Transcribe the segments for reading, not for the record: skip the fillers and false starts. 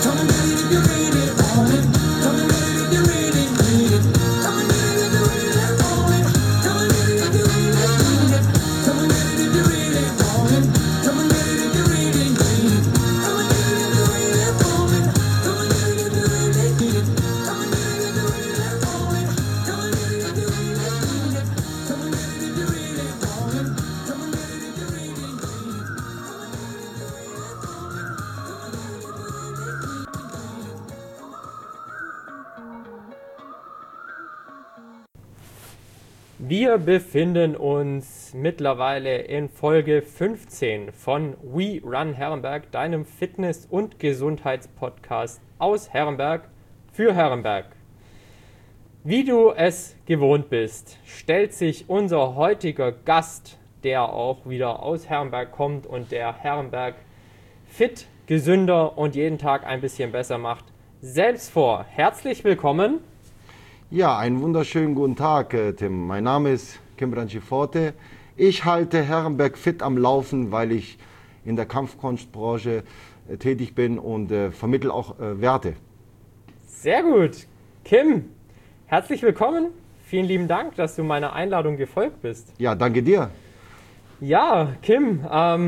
Wir befinden uns mittlerweile in Folge 15 von We Run Herrenberg, deinem Fitness- und Gesundheitspodcast aus Herrenberg für Herrenberg. Wie du es gewohnt bist, stellt sich unser heutiger Gast, der auch wieder aus Herrenberg kommt und der Herrenberg fit, gesünder und jeden Tag ein bisschen besser macht, selbst vor. Herzlich willkommen. Ja, einen wunderschönen guten Tag, Tim. Mein Name ist Kim Branciforte. Ich halte Herrenberg fit am Laufen, weil ich in der Kampfkunstbranche tätig bin und vermittle auch Werte. Sehr gut. Kim, herzlich willkommen. Vielen lieben Dank, dass du meiner Einladung gefolgt bist. Ja, danke dir. Ja, Kim,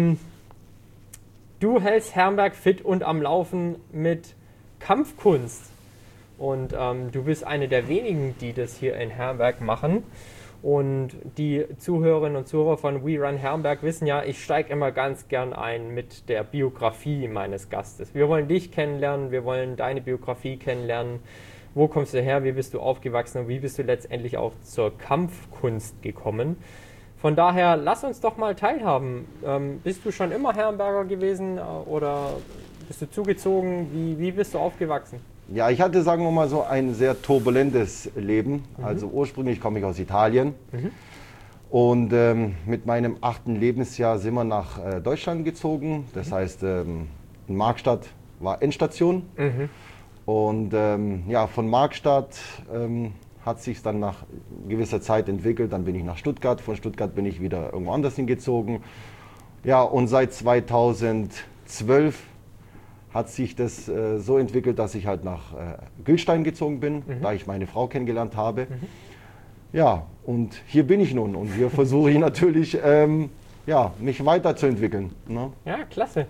du hältst Herrenberg fit und am Laufen mit Kampfkunst. Und du bist eine der wenigen, die das hier in Herrenberg machen. Und die Zuhörerinnen und Zuhörer von We Run Herrenberg wissen ja, ich steige immer ganz gern ein mit der Biografie meines Gastes. Wir wollen dich kennenlernen, wir wollen deine Biografie kennenlernen. Wo kommst du her, wie bist du aufgewachsen und wie bist du letztendlich auch zur Kampfkunst gekommen? Von daher, lass uns doch mal teilhaben. Bist du schon immer Herrenberger gewesen oder bist du zugezogen? Wie bist du aufgewachsen? Ja, ich hatte, sagen wir mal so, ein sehr turbulentes Leben. Also ursprünglich komme ich aus Italien. Und mit meinem 8. Lebensjahr sind wir nach Deutschland gezogen. Das heißt, in Markstadt war Endstation. Und ja, von Markstadt hat sich dann nach gewisser Zeit entwickelt. Dann bin ich nach Stuttgart. Von Stuttgart bin ich wieder irgendwo anders hingezogen. Ja, und seit 2012 hat sich das so entwickelt, dass ich halt nach Gülstein gezogen bin, da ich meine Frau kennengelernt habe. Ja, und hier bin ich nun und hier versuche ich natürlich, ja, mich weiterzuentwickeln. Ne? Ja, klasse.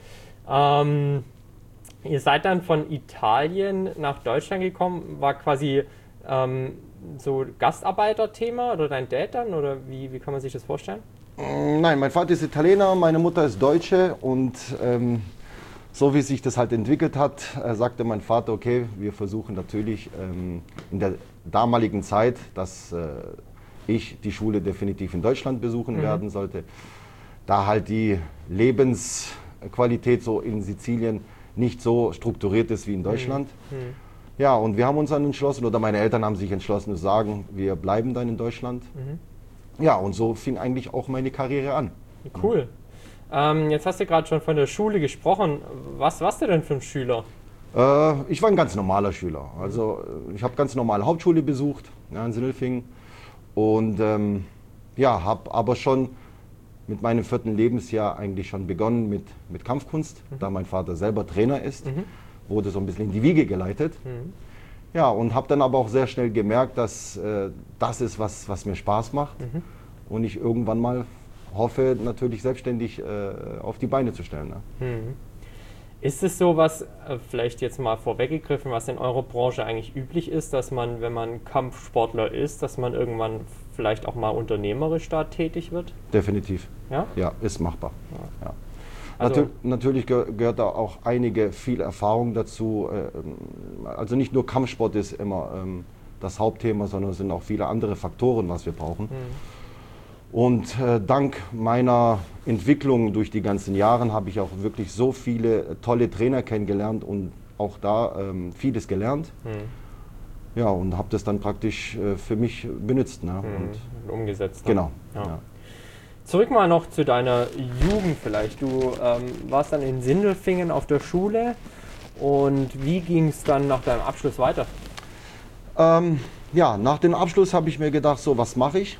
Ihr seid dann von Italien nach Deutschland gekommen, war quasi so Gastarbeiterthema oder dein Dad dann oder wie kann man sich das vorstellen? Nein, mein Vater ist Italiener, meine Mutter ist Deutsche und so wie sich das halt entwickelt hat, sagte mein Vater, okay, wir versuchen natürlich in der damaligen Zeit, dass ich die Schule definitiv in Deutschland besuchen werden sollte, da halt die Lebensqualität so in Sizilien nicht so strukturiert ist wie in Deutschland. Ja, und wir haben uns dann entschlossen, oder meine Eltern haben sich entschlossen zu sagen, wir bleiben dann in Deutschland. Ja, und so fing eigentlich auch meine Karriere an. Cool. Jetzt hast du gerade schon von der Schule gesprochen. Was warst du denn für ein Schüler? Ich war ein ganz normaler Schüler. Also ich habe ganz normale Hauptschule besucht, ja, in Sindelfingen. Und ja, habe aber schon mit meinem 4. Lebensjahr eigentlich schon begonnen mit Kampfkunst, da mein Vater selber Trainer ist, wurde so ein bisschen in die Wiege geleitet. Ja, und habe dann aber auch sehr schnell gemerkt, dass das ist, was mir Spaß macht und ich irgendwann mal hoffe, natürlich selbstständig auf die Beine zu stellen. Ne? Ist es so, was vielleicht jetzt mal vorweggegriffen, was in eurer Branche eigentlich üblich ist, dass man, wenn man Kampfsportler ist, dass man irgendwann vielleicht auch mal unternehmerisch da tätig wird? Definitiv. Ja? Ja, ist machbar. Ja. Also, natürlich gehört da auch viel Erfahrung dazu. Also nicht nur Kampfsport ist immer das Hauptthema, sondern es sind auch viele andere Faktoren, was wir brauchen. Und dank meiner Entwicklung durch die ganzen Jahre habe ich auch wirklich so viele tolle Trainer kennengelernt und auch da vieles gelernt. Ja, und habe das dann praktisch für mich benutzt. Ne? Und umgesetzt. Genau. Ja. Ja. Zurück mal noch zu deiner Jugend vielleicht. Du warst dann in Sindelfingen auf der Schule und wie ging es dann nach deinem Abschluss weiter? Ja, nach dem Abschluss habe ich mir gedacht, so was mache ich?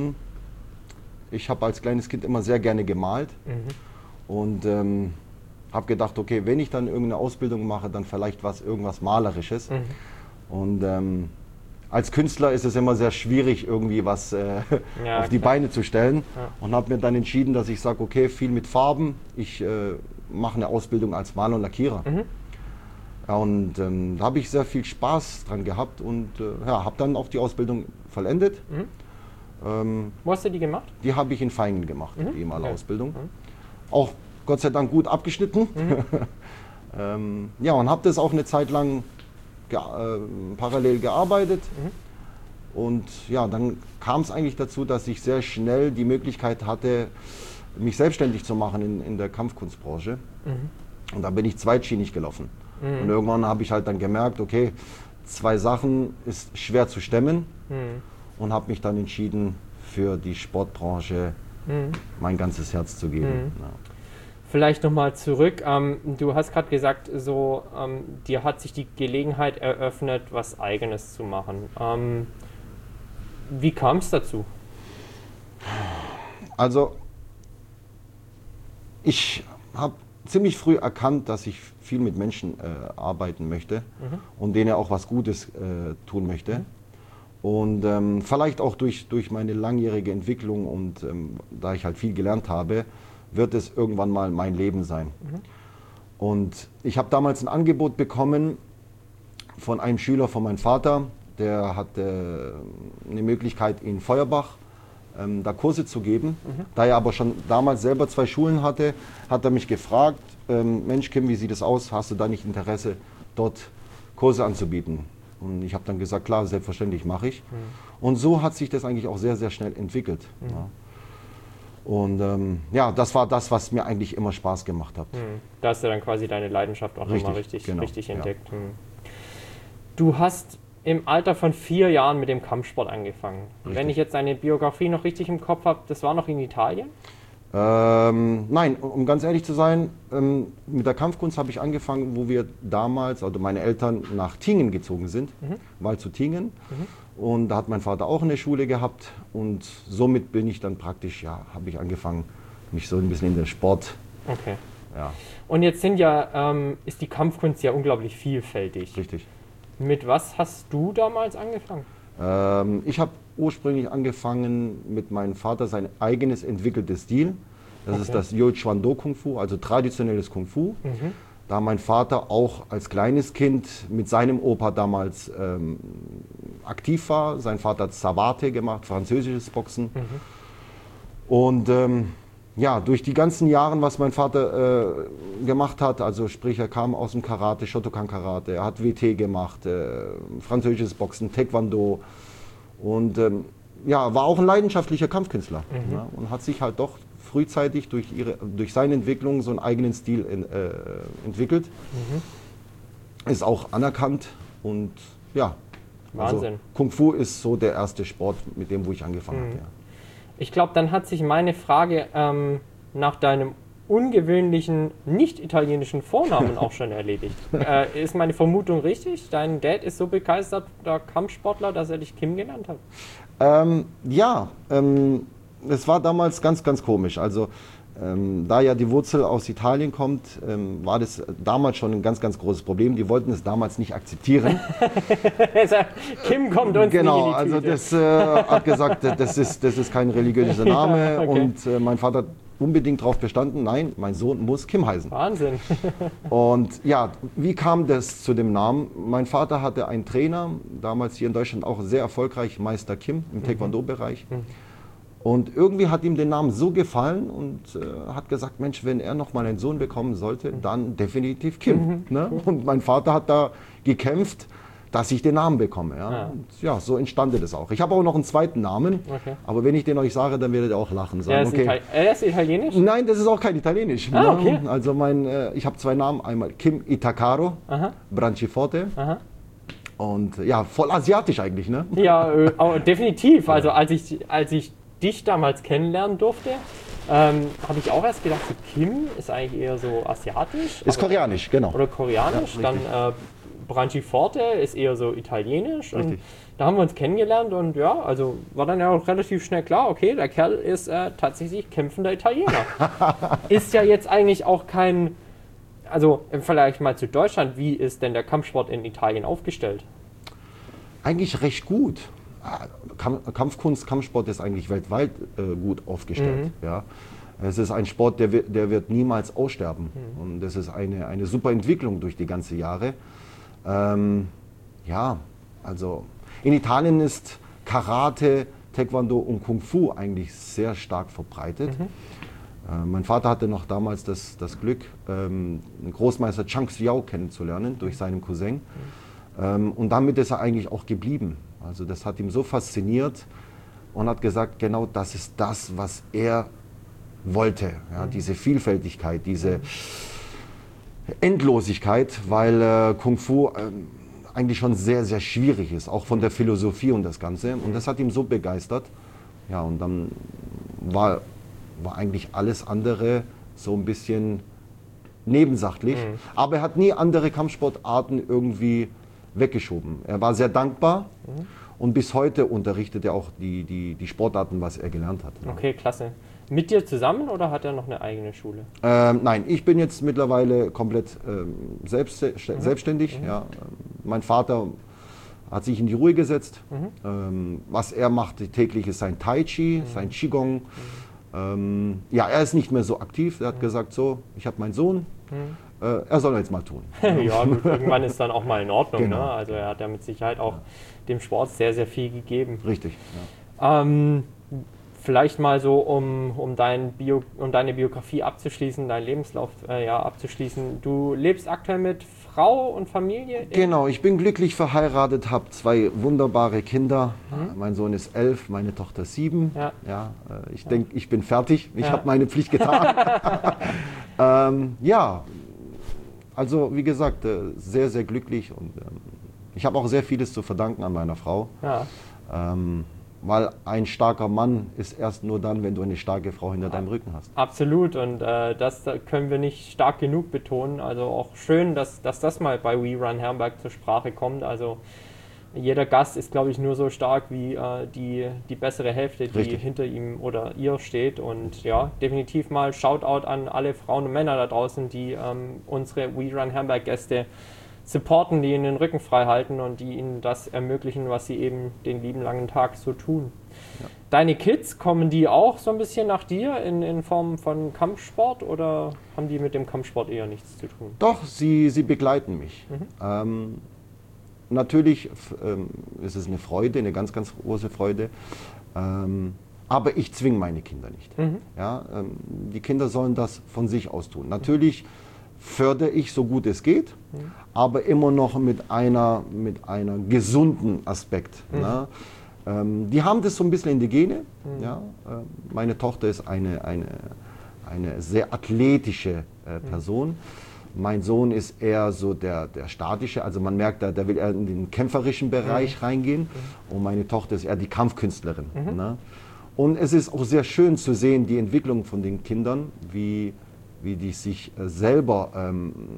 Ich habe als kleines Kind immer sehr gerne gemalt und habe gedacht, okay, wenn ich dann irgendeine Ausbildung mache, dann vielleicht irgendwas Malerisches. Und als Künstler ist es immer sehr schwierig, irgendwie was auf die Beine zu stellen. Ja. Und habe mir dann entschieden, dass ich sage, okay, viel mit Farben. Ich mache eine Ausbildung als Maler und Lackierer. Ja, und da habe ich sehr viel Spaß dran gehabt und habe dann auch die Ausbildung vollendet. Wo hast du die gemacht? Die habe ich in Vaihingen gemacht, die Malerausbildung. Auch Gott sei Dank gut abgeschnitten. Ja, und habe das auch eine Zeit lang parallel gearbeitet. Und ja, dann kam es eigentlich dazu, dass ich sehr schnell die Möglichkeit hatte, mich selbstständig zu machen in der Kampfkunstbranche. Und da bin ich zweitschienig gelaufen. Und irgendwann habe ich halt dann gemerkt, okay, 2 Sachen ist schwer zu stemmen. Und habe mich dann entschieden, für die Sportbranche mein ganzes Herz zu geben. Ja. Vielleicht nochmal zurück. Du hast gerade gesagt, so, dir hat sich die Gelegenheit eröffnet, was Eigenes zu machen. Wie kam es dazu? Also, ich habe ziemlich früh erkannt, dass ich viel mit Menschen arbeiten möchte und denen auch was Gutes tun möchte. Und vielleicht auch durch meine langjährige Entwicklung und da ich halt viel gelernt habe, wird es irgendwann mal mein Leben sein. Und ich habe damals ein Angebot bekommen von einem Schüler von meinem Vater, der hatte eine Möglichkeit in Feuerbach da Kurse zu geben. Da er aber schon damals selber 2 Schulen hatte, hat er mich gefragt, Mensch Kim, wie sieht es aus, hast du da nicht Interesse, dort Kurse anzubieten? Und ich habe dann gesagt, klar, selbstverständlich mache ich. Und so hat sich das eigentlich auch sehr, sehr schnell entwickelt. Ja. Und ja, das war das, was mir eigentlich immer Spaß gemacht hat. Da hast du dann quasi deine Leidenschaft auch nochmal richtig entdeckt. Ja. Du hast im Alter von 4 Jahren mit dem Kampfsport angefangen. Richtig. Wenn ich jetzt deine Biografie noch richtig im Kopf habe, das war noch in Italien? Nein, um ganz ehrlich zu sein, mit der Kampfkunst habe ich angefangen, wo wir damals, also meine Eltern nach Tingen gezogen sind, Wald zu Tingen. Und da hat mein Vater auch eine Schule gehabt und somit bin ich dann praktisch, ja, habe ich angefangen, mich so ein bisschen in den Sport. Okay. Ja. Und jetzt ist die Kampfkunst ja unglaublich vielfältig. Richtig. Mit was hast du damals angefangen? Ich habe ursprünglich angefangen mit meinem Vater sein eigenes entwickeltes Stil. Das ist das Yo-Chuan-Do Kung Fu, also traditionelles Kung Fu. Da mein Vater auch als kleines Kind mit seinem Opa damals aktiv war. Sein Vater hat Savate gemacht, französisches Boxen. Und ja, durch die ganzen Jahre, was mein Vater gemacht hat, also sprich, er kam aus dem Karate, Shotokan Karate, er hat WT gemacht, französisches Boxen, Taekwondo und ja, war auch ein leidenschaftlicher Kampfkünstler ja, und hat sich halt doch frühzeitig durch seine Entwicklung so einen eigenen Stil entwickelt. Ist auch anerkannt und ja, Wahnsinn. Also Kung Fu ist so der erste Sport, mit dem wo ich angefangen habe. Ja. Ich glaube, dann hat sich meine Frage nach deinem ungewöhnlichen, nicht-italienischen Vornamen auch schon erledigt. Ist meine Vermutung richtig? Dein Dad ist so begeisterter Kampfsportler, dass er dich Kim genannt hat? Ja, es war damals ganz, ganz komisch. Also da ja die Wurzel aus Italien kommt, war das damals schon ein ganz, ganz großes Problem. Die wollten es damals nicht akzeptieren. Kim kommt uns genau, nicht in die Tüte. Also das hat gesagt, das ist kein religiöser Name. Ja, okay. Und mein Vater hat unbedingt darauf bestanden, nein, mein Sohn muss Kim heißen. Wahnsinn. Und ja, wie kam das zu dem Namen? Mein Vater hatte einen Trainer, damals hier in Deutschland auch sehr erfolgreich, Meister Kim im Taekwondo-Bereich. Und irgendwie hat ihm der Name so gefallen und hat gesagt, Mensch, wenn er noch mal einen Sohn bekommen sollte, dann definitiv Kim. Ne? Und mein Vater hat da gekämpft, dass ich den Namen bekomme. Ja, Ja. Und ja, so entstand das auch. Ich habe auch noch einen zweiten Namen, aber wenn ich den euch sage, dann werdet ihr auch lachen. Sagen, Er ist italienisch? Nein, das ist auch kein Italienisch. Ah, okay. Ne? Also ich habe 2 Namen, einmal Kim Itacaro, Branciforte. Und ja, voll asiatisch eigentlich, ne? Ja, definitiv. Also als ich dich damals kennenlernen durfte, habe ich auch erst gedacht, so Kim ist eigentlich eher so asiatisch. Ist koreanisch, genau. Oder koreanisch. Ja, dann Branciforte ist eher so italienisch. Richtig. Und da haben wir uns kennengelernt und ja, also war dann ja auch relativ schnell klar, okay, der Kerl ist tatsächlich kämpfender Italiener. Ist ja jetzt eigentlich auch kein Also vielleicht mal zu Deutschland, wie ist denn der Kampfsport in Italien aufgestellt? Eigentlich recht gut. Kampfkunst, Kampfsport ist eigentlich weltweit gut aufgestellt. Ja. Es ist ein Sport, der wird niemals aussterben. Und das ist eine super Entwicklung durch die ganzen Jahre. Ja, also in Italien ist Karate, Taekwondo und Kung Fu eigentlich sehr stark verbreitet. Mein Vater hatte noch damals das Glück, den Großmeister Chang Xiao kennenzulernen durch seinen Cousin. Und damit ist er eigentlich auch geblieben. Also das hat ihn so fasziniert und hat gesagt, genau das ist das, was er wollte. Ja, diese Vielfältigkeit, diese Endlosigkeit, weil Kung Fu eigentlich schon sehr, sehr schwierig ist, auch von der Philosophie und das Ganze. Und das hat ihn so begeistert. Ja, und dann war eigentlich alles andere so ein bisschen nebensächlich. Aber er hat nie andere Kampfsportarten irgendwie weggeschoben. Er war sehr dankbar und bis heute unterrichtet er auch die Sportarten, was er gelernt hat. Okay, klasse. Mit dir zusammen oder hat er noch eine eigene Schule? Nein, ich bin jetzt mittlerweile komplett selbstständig. Ja. Mein Vater hat sich in die Ruhe gesetzt. Was er macht täglich ist sein Tai Chi, sein Qigong. Ja, er ist nicht mehr so aktiv. Er hat gesagt, so, ich habe meinen Sohn, er soll jetzt mal tun. Ja, gut, irgendwann ist dann auch mal in Ordnung. Genau. Ne? Also er hat ja mit Sicherheit auch dem Sport sehr, sehr viel gegeben. Richtig. Ja. Vielleicht mal so, um deine Biografie abzuschließen, deinen Lebenslauf abzuschließen. Du lebst aktuell mit Frau und Familie? Genau, ich bin glücklich verheiratet, habe 2 wunderbare Kinder. Mein Sohn ist 11, meine Tochter 7. Ja. Ich denke, ich bin fertig. Ich habe meine Pflicht getan. Ja, also wie gesagt, sehr, sehr glücklich. Und ich habe auch sehr vieles zu verdanken an meiner Frau. Ja. Weil ein starker Mann ist erst nur dann, wenn du eine starke Frau hinter deinem Rücken hast. Absolut, und das können wir nicht stark genug betonen. Also auch schön, dass das mal bei We Run Herrenberg zur Sprache kommt. Also jeder Gast ist, glaube ich, nur so stark wie die bessere Hälfte, die Richtig. hinter ihm oder ihr steht. Und ja, definitiv mal Shoutout an alle Frauen und Männer da draußen, die unsere We Run Herrenberg Gäste supporten, die ihnen den Rücken frei halten und die ihnen das ermöglichen, was sie eben den lieben langen Tag so tun. Ja. Deine Kids, kommen die auch so ein bisschen nach dir in Form von Kampfsport oder haben die mit dem Kampfsport eher nichts zu tun? Doch, sie begleiten mich. Natürlich ist es eine Freude, eine ganz, ganz große Freude. Aber ich zwinge meine Kinder nicht. Ja, die Kinder sollen das von sich aus tun. Natürlich fördere ich so gut es geht, aber immer noch mit einer gesunden Aspekt. Ne? Die haben das so ein bisschen in die Gene. Ja? Meine Tochter ist eine sehr athletische Person. Mein Sohn ist eher so der statische, also man merkt, der will eher in den kämpferischen Bereich reingehen. Und meine Tochter ist eher die Kampfkünstlerin. Ne? Und es ist auch sehr schön zu sehen, die Entwicklung von den Kindern, wie die sich selber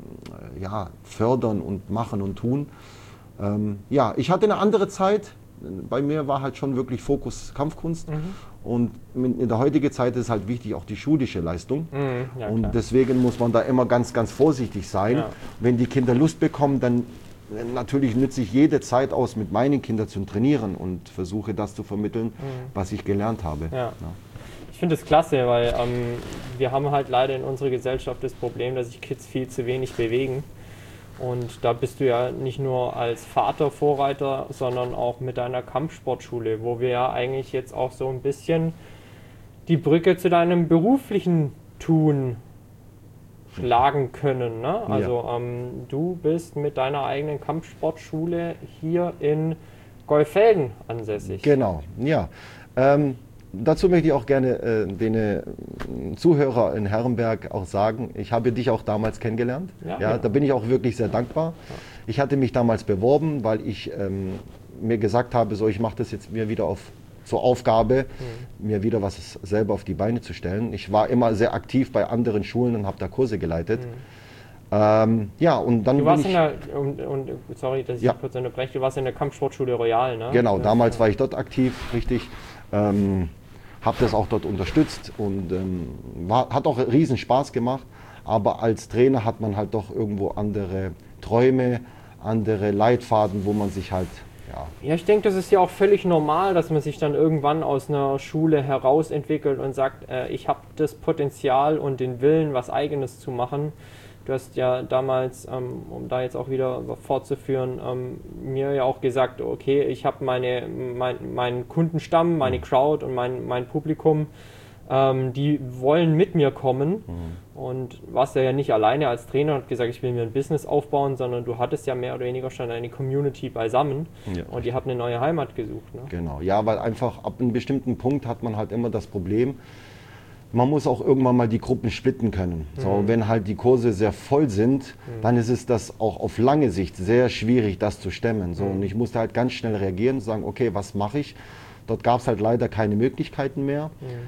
fördern und machen und tun. Ja, ich hatte eine andere Zeit. Bei mir war halt schon wirklich Fokus Kampfkunst. Und in der heutigen Zeit ist halt wichtig auch die schulische Leistung. Ja, und klar. deswegen muss man da immer ganz, ganz vorsichtig sein. Ja. Wenn die Kinder Lust bekommen, dann natürlich nütze ich jede Zeit aus, mit meinen Kindern zu trainieren und versuche das zu vermitteln, was ich gelernt habe. Ja. Ich finde das klasse, weil wir haben halt leider in unserer Gesellschaft das Problem, dass sich Kids viel zu wenig bewegen. Und da bist du ja nicht nur als Vater Vorreiter, sondern auch mit deiner Kampfsportschule, wo wir ja eigentlich jetzt auch so ein bisschen die Brücke zu deinem beruflichen Tun schlagen können. Ne? Also du bist mit deiner eigenen Kampfsportschule hier in Golfelden ansässig. Genau, ja. Dazu möchte ich auch gerne den Zuhörer in Herrenberg auch sagen, ich habe dich auch damals kennengelernt. Ja, da bin ich auch wirklich sehr dankbar. Ich hatte mich damals beworben, weil ich mir gesagt habe, so ich mache das jetzt mir wieder zur Aufgabe, mir wieder was selber auf die Beine zu stellen. Ich war immer sehr aktiv bei anderen Schulen und habe da Kurse geleitet. Ja, und dann du warst sorry, dass ich kurz unterbreche, du warst in der Kampfsportschule Royal, ne? Genau, damals war ich dort aktiv, richtig. Habe das auch dort unterstützt und hat auch riesen Spaß gemacht. Aber als Trainer hat man halt doch irgendwo andere Träume, andere Leitfaden, wo man sich halt, Ja, ich denke, das ist ja auch völlig normal, dass man sich dann irgendwann aus einer Schule heraus entwickelt und sagt, ich habe das Potenzial und den Willen, was Eigenes zu machen. Du hast ja damals, um da jetzt auch wieder fortzuführen, mir ja auch gesagt, okay, ich habe meinen Kundenstamm, meine Crowd und mein Publikum, die wollen mit mir kommen. Und warst ja nicht alleine als Trainer und hat gesagt, ich will mir ein Business aufbauen, sondern du hattest ja mehr oder weniger schon eine Community beisammen und die hat eine neue Heimat gesucht. Ne? Genau, ja, weil einfach ab einem bestimmten Punkt hat man halt immer das Problem, man muss auch irgendwann mal die Gruppen splitten können. So, wenn halt die Kurse sehr voll sind, dann ist es das auch auf lange Sicht sehr schwierig, das zu stemmen. So, und ich musste halt ganz schnell reagieren und sagen, okay, was mache ich? Dort gab es halt leider keine Möglichkeiten mehr.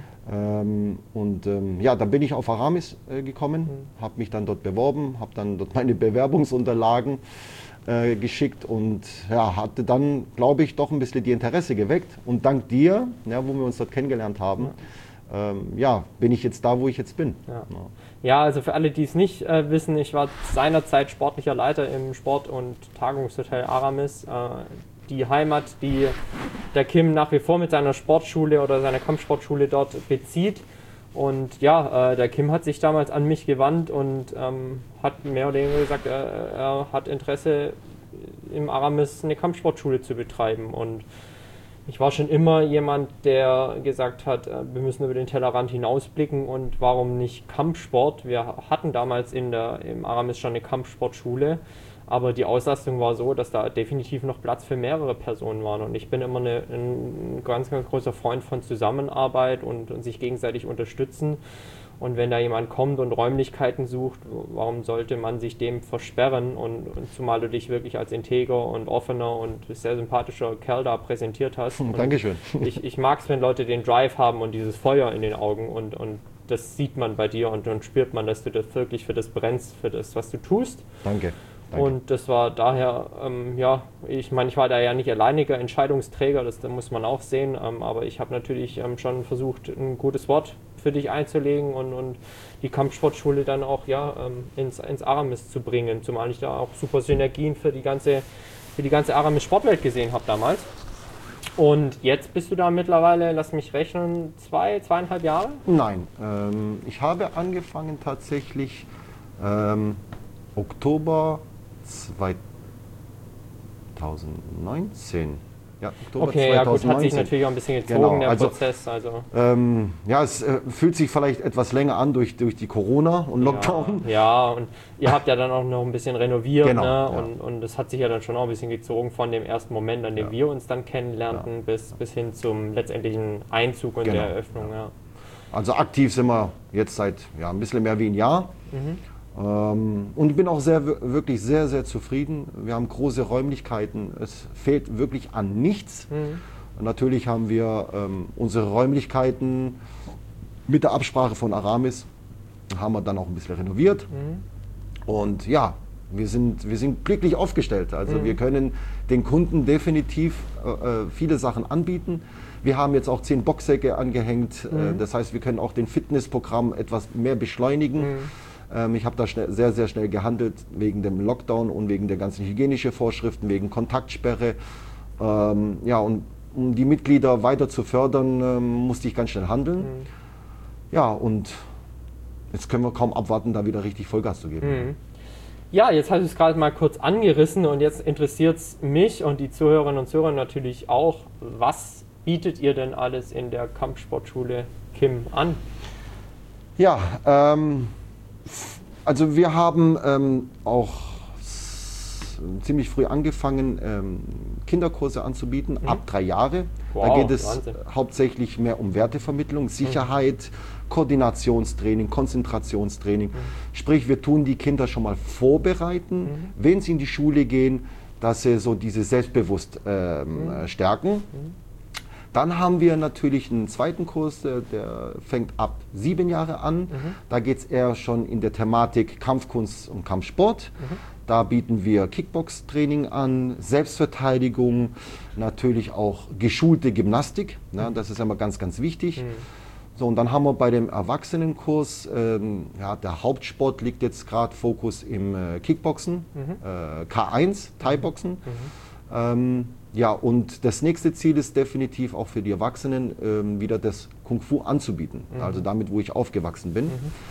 Ja, dann bin ich auf Aramis gekommen, habe mich dann dort beworben, habe dann dort meine Bewerbungsunterlagen geschickt und ja, hatte dann, glaube ich, doch ein bisschen die Interesse geweckt. Und dank dir, ja, wo wir uns dort kennengelernt haben, bin ich jetzt da, wo ich jetzt bin. Ja, also für alle, die es nicht wissen, ich war seinerzeit sportlicher Leiter im Sport- und Tagungshotel Aramis. Die Heimat, die der Kim nach wie vor mit seiner Sportschule oder seiner Kampfsportschule dort bezieht. Und ja, der Kim hat sich damals an mich gewandt und hat mehr oder weniger gesagt, er hat Interesse, im Aramis eine Kampfsportschule zu betreiben. Und ich war schon immer jemand, der gesagt hat, wir müssen über den Tellerrand hinausblicken und warum nicht Kampfsport? Wir hatten damals im Aramis schon eine Kampfsportschule, aber die Auslastung war so, dass da definitiv noch Platz für mehrere Personen waren. Und ich bin immer ein ganz, ganz großer Freund von Zusammenarbeit und sich gegenseitig unterstützen. Und wenn da jemand kommt und Räumlichkeiten sucht, warum sollte man sich dem versperren? Und zumal du dich wirklich als integer und offener und sehr sympathischer Kerl da präsentiert hast. Dankeschön. Ich mag es, wenn Leute den Drive haben und dieses Feuer in den Augen. Und das sieht man bei dir und dann spürt man, dass du das wirklich für das brennst, für das, was du tust. Danke. Und das war daher, ich meine, ich war da ja nicht alleiniger Entscheidungsträger, das muss man auch sehen, aber ich habe natürlich schon versucht, ein gutes Wort für dich einzulegen und die Kampfsportschule dann auch ins Aramis zu bringen, zumal ich da auch super Synergien für die ganze Aramis-Sportwelt gesehen habe damals. Und jetzt bist du da mittlerweile, lass mich rechnen, 2,5 Jahre? Nein, ich habe angefangen tatsächlich Oktober 2019. Ja, Oktober okay, 2019. Ja gut, hat sich natürlich auch ein bisschen gezogen, genau, der Prozess. Also. Es fühlt sich vielleicht etwas länger an durch die Corona und Lockdown. Ja, und ihr habt ja dann auch noch ein bisschen renoviert, genau, ne? Ja. Und das hat sich ja dann schon auch ein bisschen gezogen von dem ersten Moment, an dem wir uns dann kennenlernten, bis hin zum letztendlichen Einzug und der Eröffnung. Ja. Also aktiv sind wir jetzt seit ein bisschen mehr wie ein Jahr. Und ich bin auch wirklich sehr, sehr zufrieden. Wir haben große Räumlichkeiten. Es fehlt wirklich an nichts. Und natürlich haben wir unsere Räumlichkeiten mit der Absprache von Aramis haben wir dann auch ein bisschen renoviert. Und ja, wir sind glücklich aufgestellt. Also wir können den Kunden definitiv viele Sachen anbieten. Wir haben jetzt auch 10 Boxsäcke angehängt. Das heißt, wir können auch den Fitnessprogramm etwas mehr beschleunigen. Ich habe da sehr, sehr schnell gehandelt wegen dem Lockdown und wegen der ganzen hygienischen Vorschriften, wegen Kontaktsperre. Und um die Mitglieder weiter zu fördern, musste ich ganz schnell handeln. Ja, und jetzt können wir kaum abwarten, da wieder richtig Vollgas zu geben. Ja, jetzt hast du es gerade mal kurz angerissen und jetzt interessiert es mich und die Zuhörerinnen und Zuhörer natürlich auch, was bietet ihr denn alles in der Kampfsportschule Kim an? Ja, also wir haben auch ziemlich früh angefangen, Kinderkurse anzubieten, ab 3 Jahre. Wow, da geht es Wahnsinn. hauptsächlich mehr um Wertevermittlung, Sicherheit, Koordinationstraining, Konzentrationstraining. Sprich, wir tun die Kinder schon mal vorbereiten, wenn sie in die Schule gehen, dass sie so dieses Selbstbewusst stärken. Dann haben wir natürlich einen zweiten Kurs, der fängt ab 7 Jahre an. Da geht es eher schon in der Thematik Kampfkunst und Kampfsport. Da bieten wir Kickbox-Training an, Selbstverteidigung, natürlich auch geschulte Gymnastik. Ne, das ist immer ganz, ganz wichtig. So, und dann haben wir bei dem Erwachsenenkurs, ja, der Hauptsport liegt jetzt gerade Fokus im Kickboxen, K1, Thai-Boxen. Ja, und das nächste Ziel ist definitiv auch für die Erwachsenen wieder das Kung Fu anzubieten, also damit, wo ich aufgewachsen bin.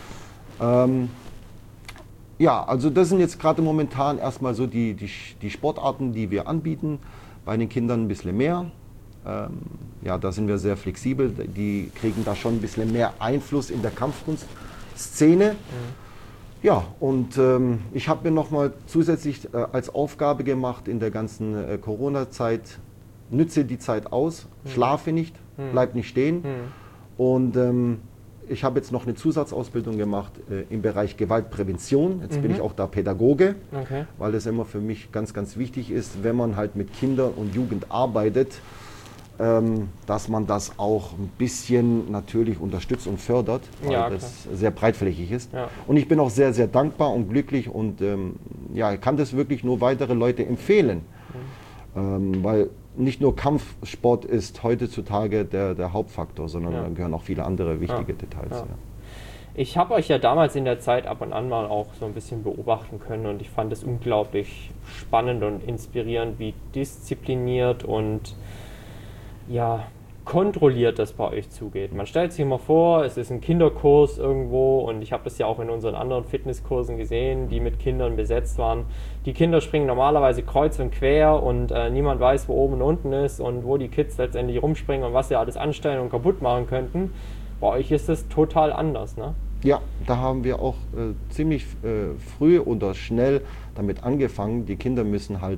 Ja, also das sind jetzt gerade momentan erstmal so die Sportarten, die wir anbieten. Bei den Kindern ein bisschen mehr. Ja, da sind wir sehr flexibel. Die kriegen da schon ein bisschen mehr Einfluss in der Kampfkunstszene. Ja, und ich habe mir nochmal zusätzlich als Aufgabe gemacht in der ganzen Corona-Zeit, nütze die Zeit aus, schlafe nicht, bleib nicht stehen. Und ich habe jetzt noch eine Zusatzausbildung gemacht im Bereich Gewaltprävention. Jetzt bin ich auch da Pädagoge, weil das immer für mich ganz, ganz wichtig ist, wenn man halt mit Kindern und Jugend arbeitet, dass man das auch ein bisschen natürlich unterstützt und fördert, weil das sehr breitflächig ist. Ja. Und ich bin auch sehr, sehr dankbar und glücklich und ja, ich kann das wirklich nur weitere Leute empfehlen, weil nicht nur Kampfsport ist heutzutage der Hauptfaktor, sondern da gehören auch viele andere wichtige Details. Ja. Ich habe euch ja damals in der Zeit ab und an mal auch so ein bisschen beobachten können und ich fand es unglaublich spannend und inspirierend, wie diszipliniert und ja, kontrolliert das bei euch zugeht. Man stellt sich immer vor, es ist ein Kinderkurs irgendwo und ich habe das ja auch in unseren anderen Fitnesskursen gesehen, die mit Kindern besetzt waren. Die Kinder springen normalerweise kreuz und quer und niemand weiß, wo oben und unten ist und wo die Kids letztendlich rumspringen und was sie alles anstellen und kaputt machen könnten. Bei euch ist es total anders, ne? Ja, da haben wir auch ziemlich früh oder schnell damit angefangen. Die Kinder müssen halt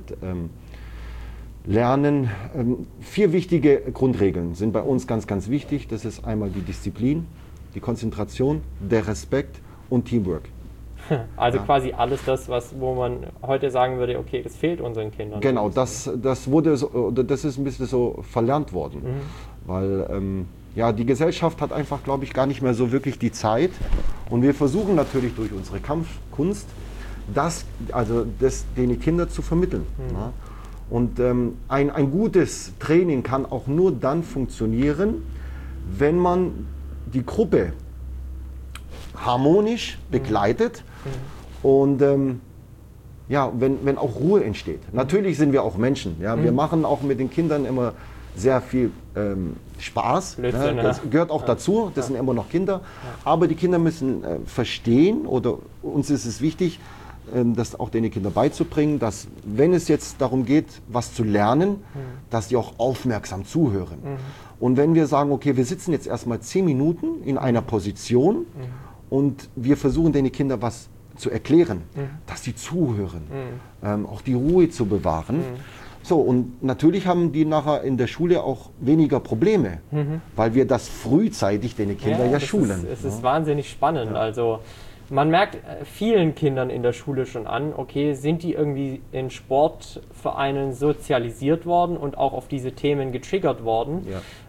lernen. 4 wichtige Grundregeln sind bei uns ganz, ganz wichtig. Das ist einmal die Disziplin, die Konzentration, der Respekt und Teamwork. Also quasi alles das, wo man heute sagen würde, okay, das fehlt unseren Kindern. Genau, das ist ein bisschen so verlernt worden, weil ja, die Gesellschaft hat einfach, glaube ich, gar nicht mehr so wirklich die Zeit und wir versuchen natürlich durch unsere Kampfkunst, das den Kindern zu vermitteln. Ja. Und ein gutes Training kann auch nur dann funktionieren, wenn man die Gruppe harmonisch begleitet und ja, wenn auch Ruhe entsteht. Natürlich sind wir auch Menschen. Ja? Wir machen auch mit den Kindern immer sehr viel Spaß. Blödsinn, ne? Das gehört auch dazu, das sind immer noch Kinder. Aber die Kinder müssen verstehen, oder uns ist es wichtig, das auch den Kindern beizubringen, dass wenn es jetzt darum geht, was zu lernen, dass die auch aufmerksam zuhören. Und wenn wir sagen, okay, wir sitzen jetzt erstmal 10 Minuten in einer Position und wir versuchen den Kindern was zu erklären, dass sie zuhören, auch die Ruhe zu bewahren. So, und natürlich haben die nachher in der Schule auch weniger Probleme, weil wir das frühzeitig den Kindern schulen. Es ist wahnsinnig spannend. Also man merkt vielen Kindern in der Schule schon an, okay, sind die irgendwie in Sportvereinen sozialisiert worden und auch auf diese Themen getriggert worden,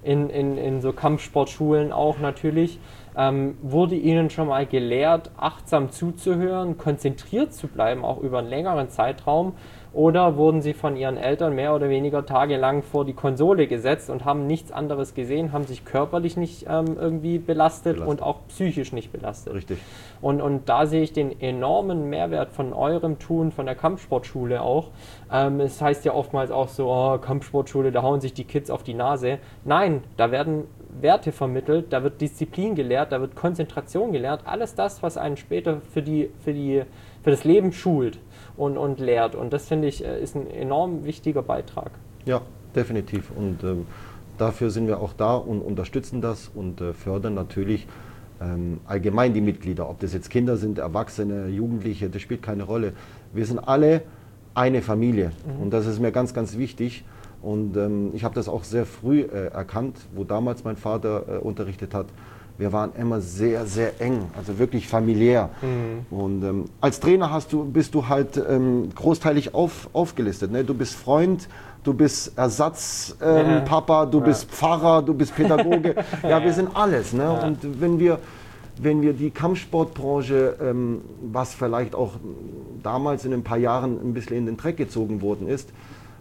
in so Kampfsportschulen auch natürlich. Wurde ihnen schon mal gelehrt, achtsam zuzuhören, konzentriert zu bleiben, auch über einen längeren Zeitraum? Oder wurden sie von ihren Eltern mehr oder weniger tagelang vor die Konsole gesetzt und haben nichts anderes gesehen, haben sich körperlich nicht irgendwie belastet und auch psychisch nicht belastet? Richtig. Und da sehe ich den enormen Mehrwert von eurem Tun, von der Kampfsportschule auch. Es heißt ja oftmals auch so, oh, Kampfsportschule, da hauen sich die Kids auf die Nase. Nein, da werden Werte vermittelt, da wird Disziplin gelehrt, da wird Konzentration gelehrt. Alles das, was einen später für das Leben schult und lehrt. Und das, finde ich, ist ein enorm wichtiger Beitrag. Ja, definitiv. Und dafür sind wir auch da und unterstützen das und fördern natürlich allgemein die Mitglieder. Ob das jetzt Kinder sind, Erwachsene, Jugendliche, das spielt keine Rolle. Wir sind alle eine Familie. Und das ist mir ganz, ganz wichtig. Und ich habe das auch sehr früh erkannt, wo damals mein Vater unterrichtet hat. Wir waren immer sehr, sehr eng, also wirklich familiär. Und als Trainer bist du halt großteilig aufgelistet. Ne? Du bist Freund, du bist Ersatzpapa, du bist Pfarrer, du bist Pädagoge. Ja, wir sind alles. Ne? Ja. Und wenn wir die Kampfsportbranche, was vielleicht auch damals in ein paar Jahren ein bisschen in den Dreck gezogen worden ist,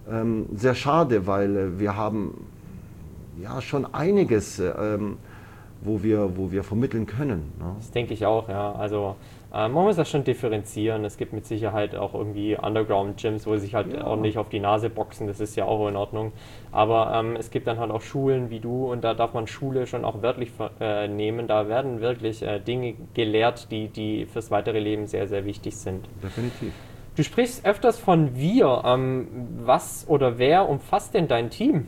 sehr schade, weil wir haben ja schon einiges wo wir vermitteln können. Ne? Das denke ich auch, ja. Also man muss das schon differenzieren. Es gibt mit Sicherheit auch irgendwie Underground-Gyms, wo sie sich halt ordentlich auf die Nase boxen. Das ist ja auch in Ordnung. Aber es gibt dann halt auch Schulen wie du und da darf man Schule schon auch wörtlich nehmen. Da werden wirklich Dinge gelehrt, die fürs weitere Leben sehr, sehr wichtig sind. Definitiv. Du sprichst öfters von wir. Was oder wer umfasst denn dein Team?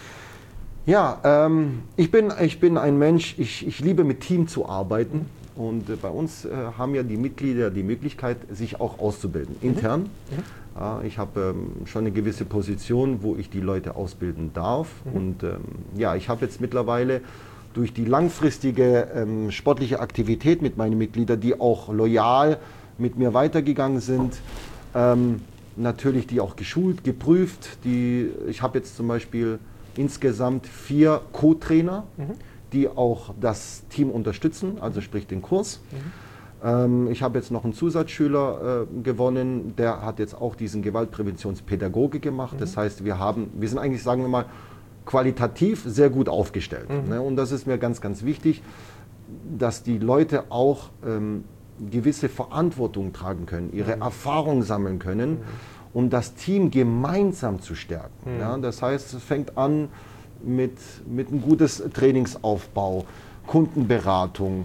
Ja, ich bin ein Mensch, ich liebe mit Team zu arbeiten. Und bei uns haben ja die Mitglieder die Möglichkeit, sich auch auszubilden, intern. Ja, ich habe schon eine gewisse Position, wo ich die Leute ausbilden darf. Und ja, ich habe jetzt mittlerweile durch die langfristige sportliche Aktivität mit meinen Mitgliedern, die auch loyal mit mir weitergegangen sind, natürlich die auch geschult, geprüft. Ich habe jetzt zum Beispiel insgesamt 4 Co-Trainer, die auch das Team unterstützen, also sprich den Kurs. Ich habe jetzt noch einen Zusatzschüler gewonnen, der hat jetzt auch diesen Gewaltpräventionspädagoge gemacht. Das heißt, wir sind eigentlich, sagen wir mal, qualitativ sehr gut aufgestellt. Ne? Und das ist mir ganz, ganz wichtig, dass die Leute auch gewisse Verantwortung tragen können, ihre Erfahrung sammeln können, um das Team gemeinsam zu stärken. Ja? Das heißt, es fängt an mit einem gutes Trainingsaufbau, Kundenberatung,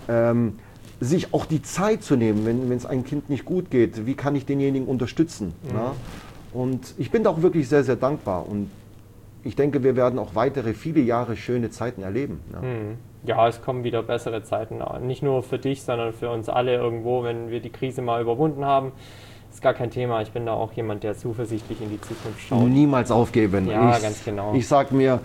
sich auch die Zeit zu nehmen, wenn es einem Kind nicht gut geht, wie kann ich denjenigen unterstützen. Ja? Und ich bin da auch wirklich sehr, sehr dankbar und ich denke, wir werden auch weitere viele Jahre schöne Zeiten erleben. Ja? Ja, es kommen wieder bessere Zeiten, nicht nur für dich, sondern für uns alle irgendwo, wenn wir die Krise mal überwunden haben. Ist gar kein Thema. Ich bin da auch jemand, der zuversichtlich in die Zukunft schaut. Niemals aufgeben. Ja, ganz genau. Ich sage mir,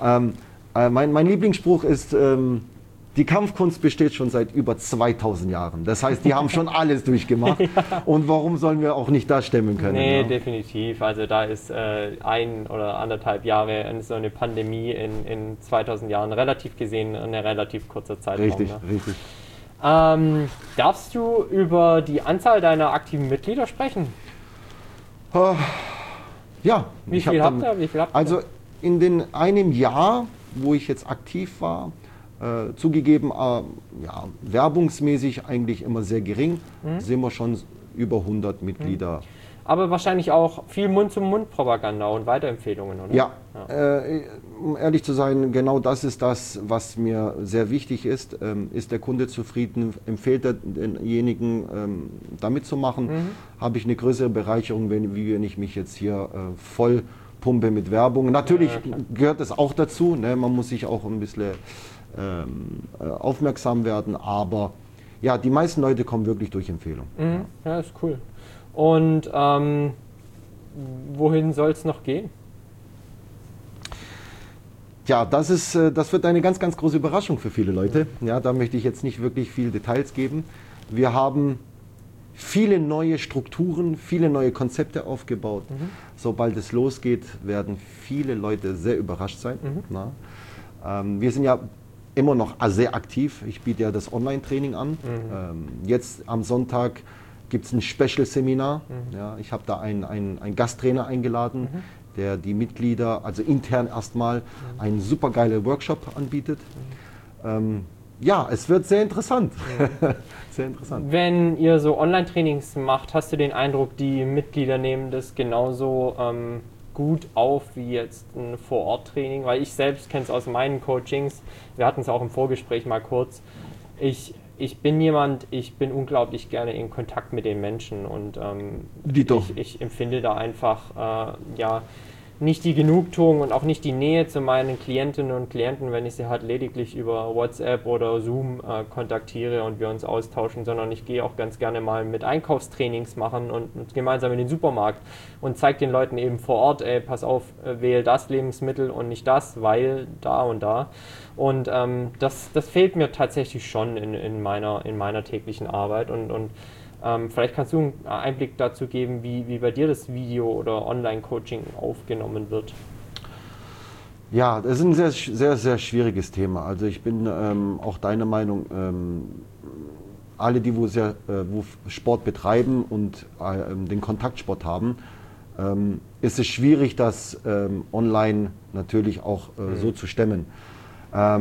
mein Lieblingsspruch ist, die Kampfkunst besteht schon seit über 2000 Jahren. Das heißt, die haben schon alles durchgemacht. Ja. Und warum sollen wir auch nicht das stemmen können? Nee, definitiv. Also da ist 1 oder 1,5 Jahre so eine Pandemie in 2000 Jahren relativ gesehen eine relativ kurze Zeitraum. Richtig, ne? richtig. Darfst du über die Anzahl deiner aktiven Mitglieder sprechen? Ja. Wie viel habt ihr? Also in einem Jahr, wo ich jetzt aktiv war, zugegeben, ja, werbungsmäßig eigentlich immer sehr gering, sind wir schon über 100 Mitglieder. Aber wahrscheinlich auch viel Mund-zu-Mund-Propaganda und Weiterempfehlungen, oder? Ja, um ehrlich zu sein, genau das ist das, was mir sehr wichtig ist. Ist der Kunde zufrieden, empfiehlt er denjenigen, damit zu machen, habe ich eine größere Bereicherung, wenn ich mich jetzt hier voll pumpe mit Werbung. Natürlich gehört es auch dazu, ne? Man muss sich auch ein bisschen aufmerksam werden, aber ja, die meisten Leute kommen wirklich durch Empfehlung. Ja, ist cool. Und wohin soll es noch gehen? Ja, das wird eine ganz, ganz große Überraschung für viele Leute. Ja, da möchte ich jetzt nicht wirklich viele Details geben. Wir haben viele neue Strukturen, viele neue Konzepte aufgebaut. Sobald es losgeht, werden viele Leute sehr überrascht sein. Wir sind ja immer noch sehr aktiv. Ich biete ja das Online-Training an. Jetzt am Sonntag gibt es ein Special-Seminar. Ja, ich habe da einen Gasttrainer eingeladen, der die Mitglieder, also intern erstmal, einen supergeilen Workshop anbietet. Ja, es wird sehr interessant. Sehr interessant. Wenn ihr so Online-Trainings macht, hast du den Eindruck, die Mitglieder nehmen das genauso gut auf wie jetzt ein Vor-Ort-Training? Weil ich selbst kenne es aus meinen Coachings, wir hatten es auch im Vorgespräch mal kurz, ich bin unglaublich gerne in Kontakt mit den Menschen und ich empfinde da einfach nicht die Genugtuung und auch nicht die Nähe zu meinen Klientinnen und Klienten, wenn ich sie halt lediglich über WhatsApp oder Zoom kontaktiere und wir uns austauschen, sondern ich gehe auch ganz gerne mal mit Einkaufstrainings machen und gemeinsam in den Supermarkt und zeige den Leuten eben vor Ort, ey, pass auf, wähle das Lebensmittel und nicht das, weil da und da. Und das fehlt mir tatsächlich schon in meiner täglichen Arbeit und vielleicht kannst du einen Einblick dazu geben, wie bei dir das Video- oder Online-Coaching aufgenommen wird. Ja, das ist ein sehr, sehr, sehr schwieriges Thema. Also ich bin auch deiner Meinung, alle, die wo Sport betreiben und den Kontaktsport haben, ist es schwierig, das online natürlich auch so zu stemmen.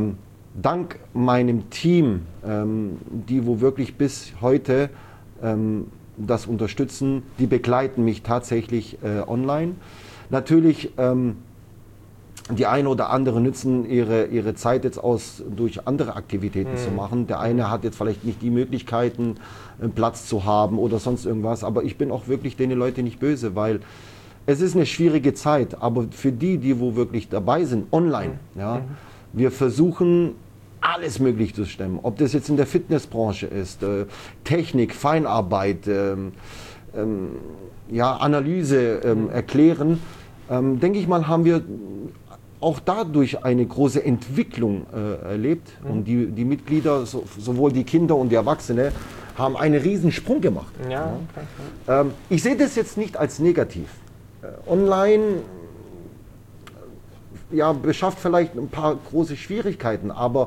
dank meinem Team, die wo wirklich bis heute das unterstützen, die begleiten mich tatsächlich online. Natürlich, die eine oder andere nützen ihre Zeit jetzt aus, durch andere Aktivitäten zu machen. Der eine hat jetzt vielleicht nicht die Möglichkeiten, Platz zu haben oder sonst irgendwas, aber ich bin auch wirklich den Leuten nicht böse, weil es ist eine schwierige Zeit, aber für die wo wirklich dabei sind, online, ja, wir versuchen alles möglich zu stemmen, ob das jetzt in der Fitnessbranche ist, Technik, Feinarbeit, Analyse, Erklären, denke ich mal, haben wir auch dadurch eine große Entwicklung erlebt. Und die Mitglieder, sowohl die Kinder und die Erwachsene, haben einen riesen Sprung gemacht. Ja, okay. Ich sehe das jetzt nicht als negativ. Online beschafft vielleicht ein paar große Schwierigkeiten, aber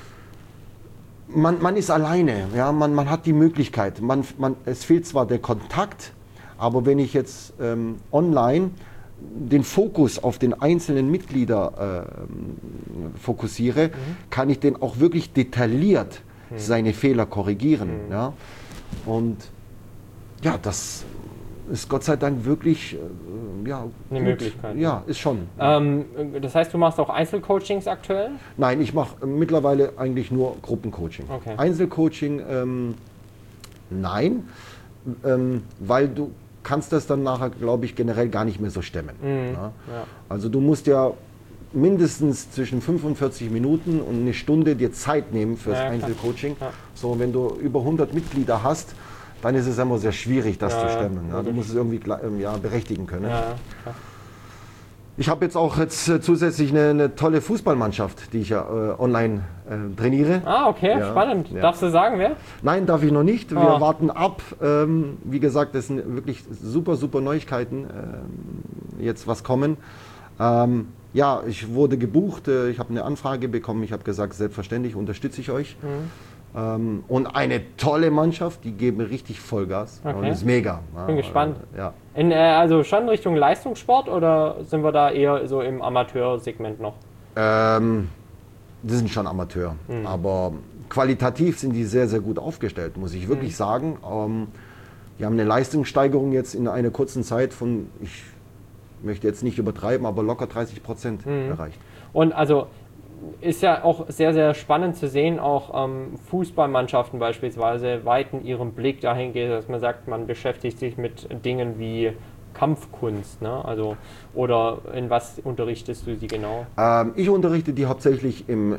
man ist alleine, ja? Man hat die Möglichkeit. Es fehlt zwar der Kontakt, aber wenn ich jetzt online den Fokus auf den einzelnen Mitglieder fokussiere, kann ich den auch wirklich detailliert seine Fehler korrigieren. Ja? Und ja, das ist Gott sei Dank wirklich eine gut. Möglichkeit. Ja, ist schon. Das heißt, du machst auch Einzelcoachings aktuell? Nein, ich mache mittlerweile eigentlich nur Gruppencoaching. Okay. Einzelcoaching, nein, weil du kannst das dann nachher, glaube ich, generell gar nicht mehr so stemmen. Ja? Also du musst ja mindestens zwischen 45 Minuten und eine Stunde dir Zeit nehmen fürs Einzelcoaching. Ja. So, wenn du über 100 Mitglieder hast, dann ist es immer sehr schwierig, das zu stemmen. Ja? Du musst es irgendwie berechtigen können. Ich habe jetzt auch zusätzlich eine tolle Fußballmannschaft, die ich online trainiere. Ah, okay, spannend. Ja. Darfst du sagen, wer? Nein, darf ich noch nicht. Wir warten ab. Wie gesagt, das sind wirklich super, super Neuigkeiten, jetzt was kommen. Ich wurde gebucht, ich habe eine Anfrage bekommen. Ich habe gesagt, selbstverständlich unterstütze ich euch. Und eine tolle Mannschaft, die geben richtig Vollgas. Okay. Und ist mega. Bin gespannt. Ja. Also schon Richtung Leistungssport oder sind wir da eher so im Amateursegment noch? Die sind schon Amateur, aber qualitativ sind die sehr, sehr gut aufgestellt, muss ich wirklich sagen. Die haben eine Leistungssteigerung jetzt in einer kurzen Zeit von, ich möchte jetzt nicht übertreiben, aber locker 30% erreicht. Und also ist ja auch sehr, sehr spannend zu sehen, auch Fußballmannschaften beispielsweise weiten ihren Blick dahingehend, dass man sagt, man beschäftigt sich mit Dingen wie Kampfkunst, ne? Also, oder in was unterrichtest du sie genau? Ich unterrichte die hauptsächlich im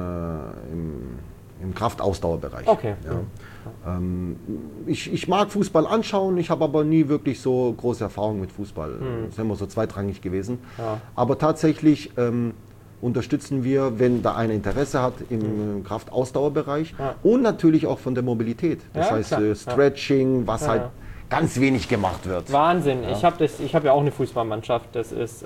Kraftausdauerbereich. Okay. Ja. Ich mag Fußball anschauen, ich habe aber nie wirklich so große Erfahrung mit Fußball. Das ist immer so zweitrangig gewesen. Ja. Aber tatsächlich unterstützen wir, wenn da einer Interesse hat, im Kraftausdauerbereich und natürlich auch von der Mobilität. Das heißt Stretching, was halt ganz wenig gemacht wird. Wahnsinn. Ja. Ich habe ja auch eine Fußballmannschaft. Das ist,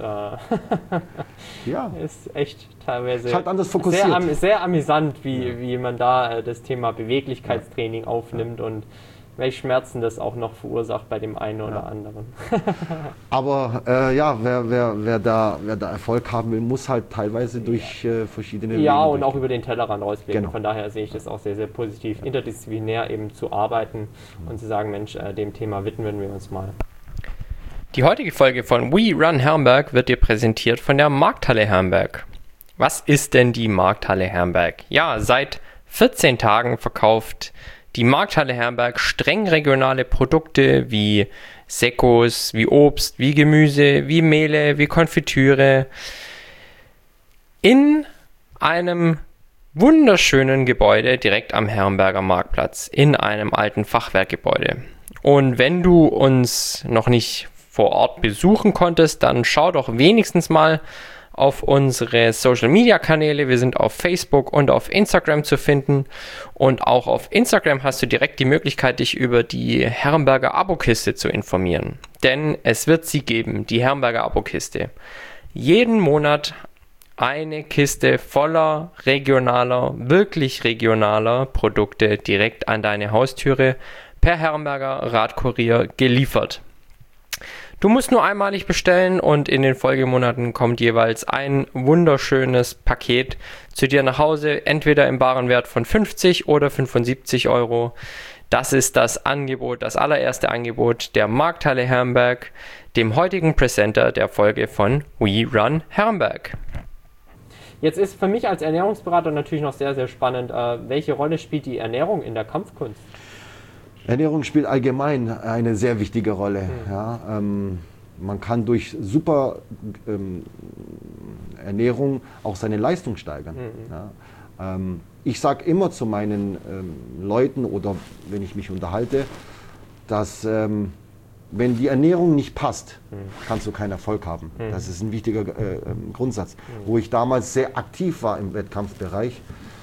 ist echt teilweise halt anders fokussiert. Sehr amüsant, wie man da das Thema Beweglichkeitstraining aufnimmt und welche Schmerzen das auch noch verursacht bei dem einen oder anderen. Aber wer da Erfolg haben will, muss halt teilweise durch verschiedene Wege und auch über den Tellerrand rausblicken. Genau. Von daher sehe ich das auch sehr, sehr positiv, interdisziplinär eben zu arbeiten und zu sagen, Mensch, dem Thema widmen wir uns mal. Die heutige Folge von We Run Herrenberg wird dir präsentiert von der Markthalle Herrenberg. Was ist denn die Markthalle Herrenberg? Ja, seit 14 Tagen verkauft die Markthalle Herrenberg streng regionale Produkte wie Sekkos, wie Obst, wie Gemüse, wie Mehle, wie Konfitüre in einem wunderschönen Gebäude direkt am Herrenberger Marktplatz, in einem alten Fachwerkgebäude. Und wenn du uns noch nicht vor Ort besuchen konntest, dann schau doch wenigstens mal auf unsere Social-Media-Kanäle. Wir sind auf Facebook und auf Instagram zu finden. Und auch auf Instagram hast du direkt die Möglichkeit, dich über die Herrenberger Abokiste zu informieren. Denn es wird sie geben, die Herrenberger Abokiste. Jeden Monat eine Kiste voller regionaler, wirklich regionaler Produkte direkt an deine Haustüre per Herrenberger Radkurier geliefert. Du musst nur einmalig bestellen und in den Folgemonaten kommt jeweils ein wunderschönes Paket zu dir nach Hause, entweder im baren Wert von 50 oder 75 Euro. Das ist das Angebot, das allererste Angebot der Markthalle Herrenberg, dem heutigen Presenter der Folge von We Run Herrenberg. Jetzt ist für mich als Ernährungsberater natürlich noch sehr, sehr spannend, welche Rolle spielt die Ernährung in der Kampfkunst? Ernährung spielt allgemein eine sehr wichtige Rolle. Ja, man kann durch super Ernährung auch seine Leistung steigern. Ja, ich sage immer zu meinen Leuten oder wenn ich mich unterhalte, dass wenn die Ernährung nicht passt, kannst du keinen Erfolg haben. Das ist ein wichtiger Grundsatz. Wo ich damals sehr aktiv war im Wettkampfbereich,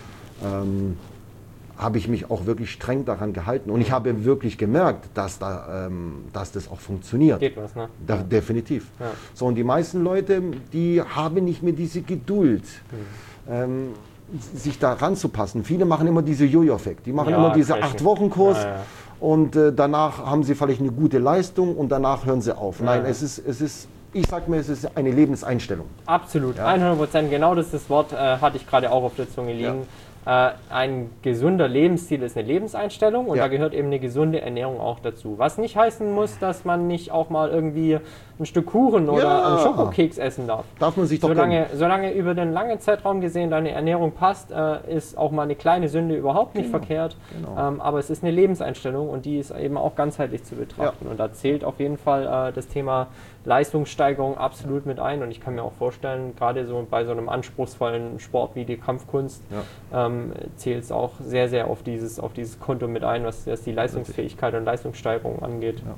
habe ich mich auch wirklich streng daran gehalten. Und ich habe wirklich gemerkt, dass das auch funktioniert. Geht was, ne? Definitiv. Ja. So, und die meisten Leute, die haben nicht mehr diese Geduld, sich da ranzupassen. Viele machen immer diese Jojo-Effekt. Die machen immer diese 8-Wochen-Kurs und danach haben sie vielleicht eine gute Leistung und danach hören sie auf. Nein, es ist, ich sag mir, es ist eine Lebenseinstellung. Absolut, 100%. Genau das Wort hatte ich gerade auch auf der Zunge liegen. Ja. Ein gesunder Lebensstil ist eine Lebenseinstellung und da gehört eben eine gesunde Ernährung auch dazu. Was nicht heißen muss, dass man nicht auch mal irgendwie ein Stück Kuchen oder einen Schokokeks essen darf. Darf man sich doch solange über den langen Zeitraum gesehen deine Ernährung passt, ist auch mal eine kleine Sünde überhaupt nicht verkehrt. Genau. Aber es ist eine Lebenseinstellung und die ist eben auch ganzheitlich zu betrachten. Und da zählt auf jeden Fall das Thema Leistungssteigerung absolut mit ein. Und ich kann mir auch vorstellen, gerade so bei so einem anspruchsvollen Sport wie die Kampfkunst, zählt es auch sehr, sehr auf dieses Konto mit ein, was die Leistungsfähigkeit und Leistungssteigerung angeht. Ja.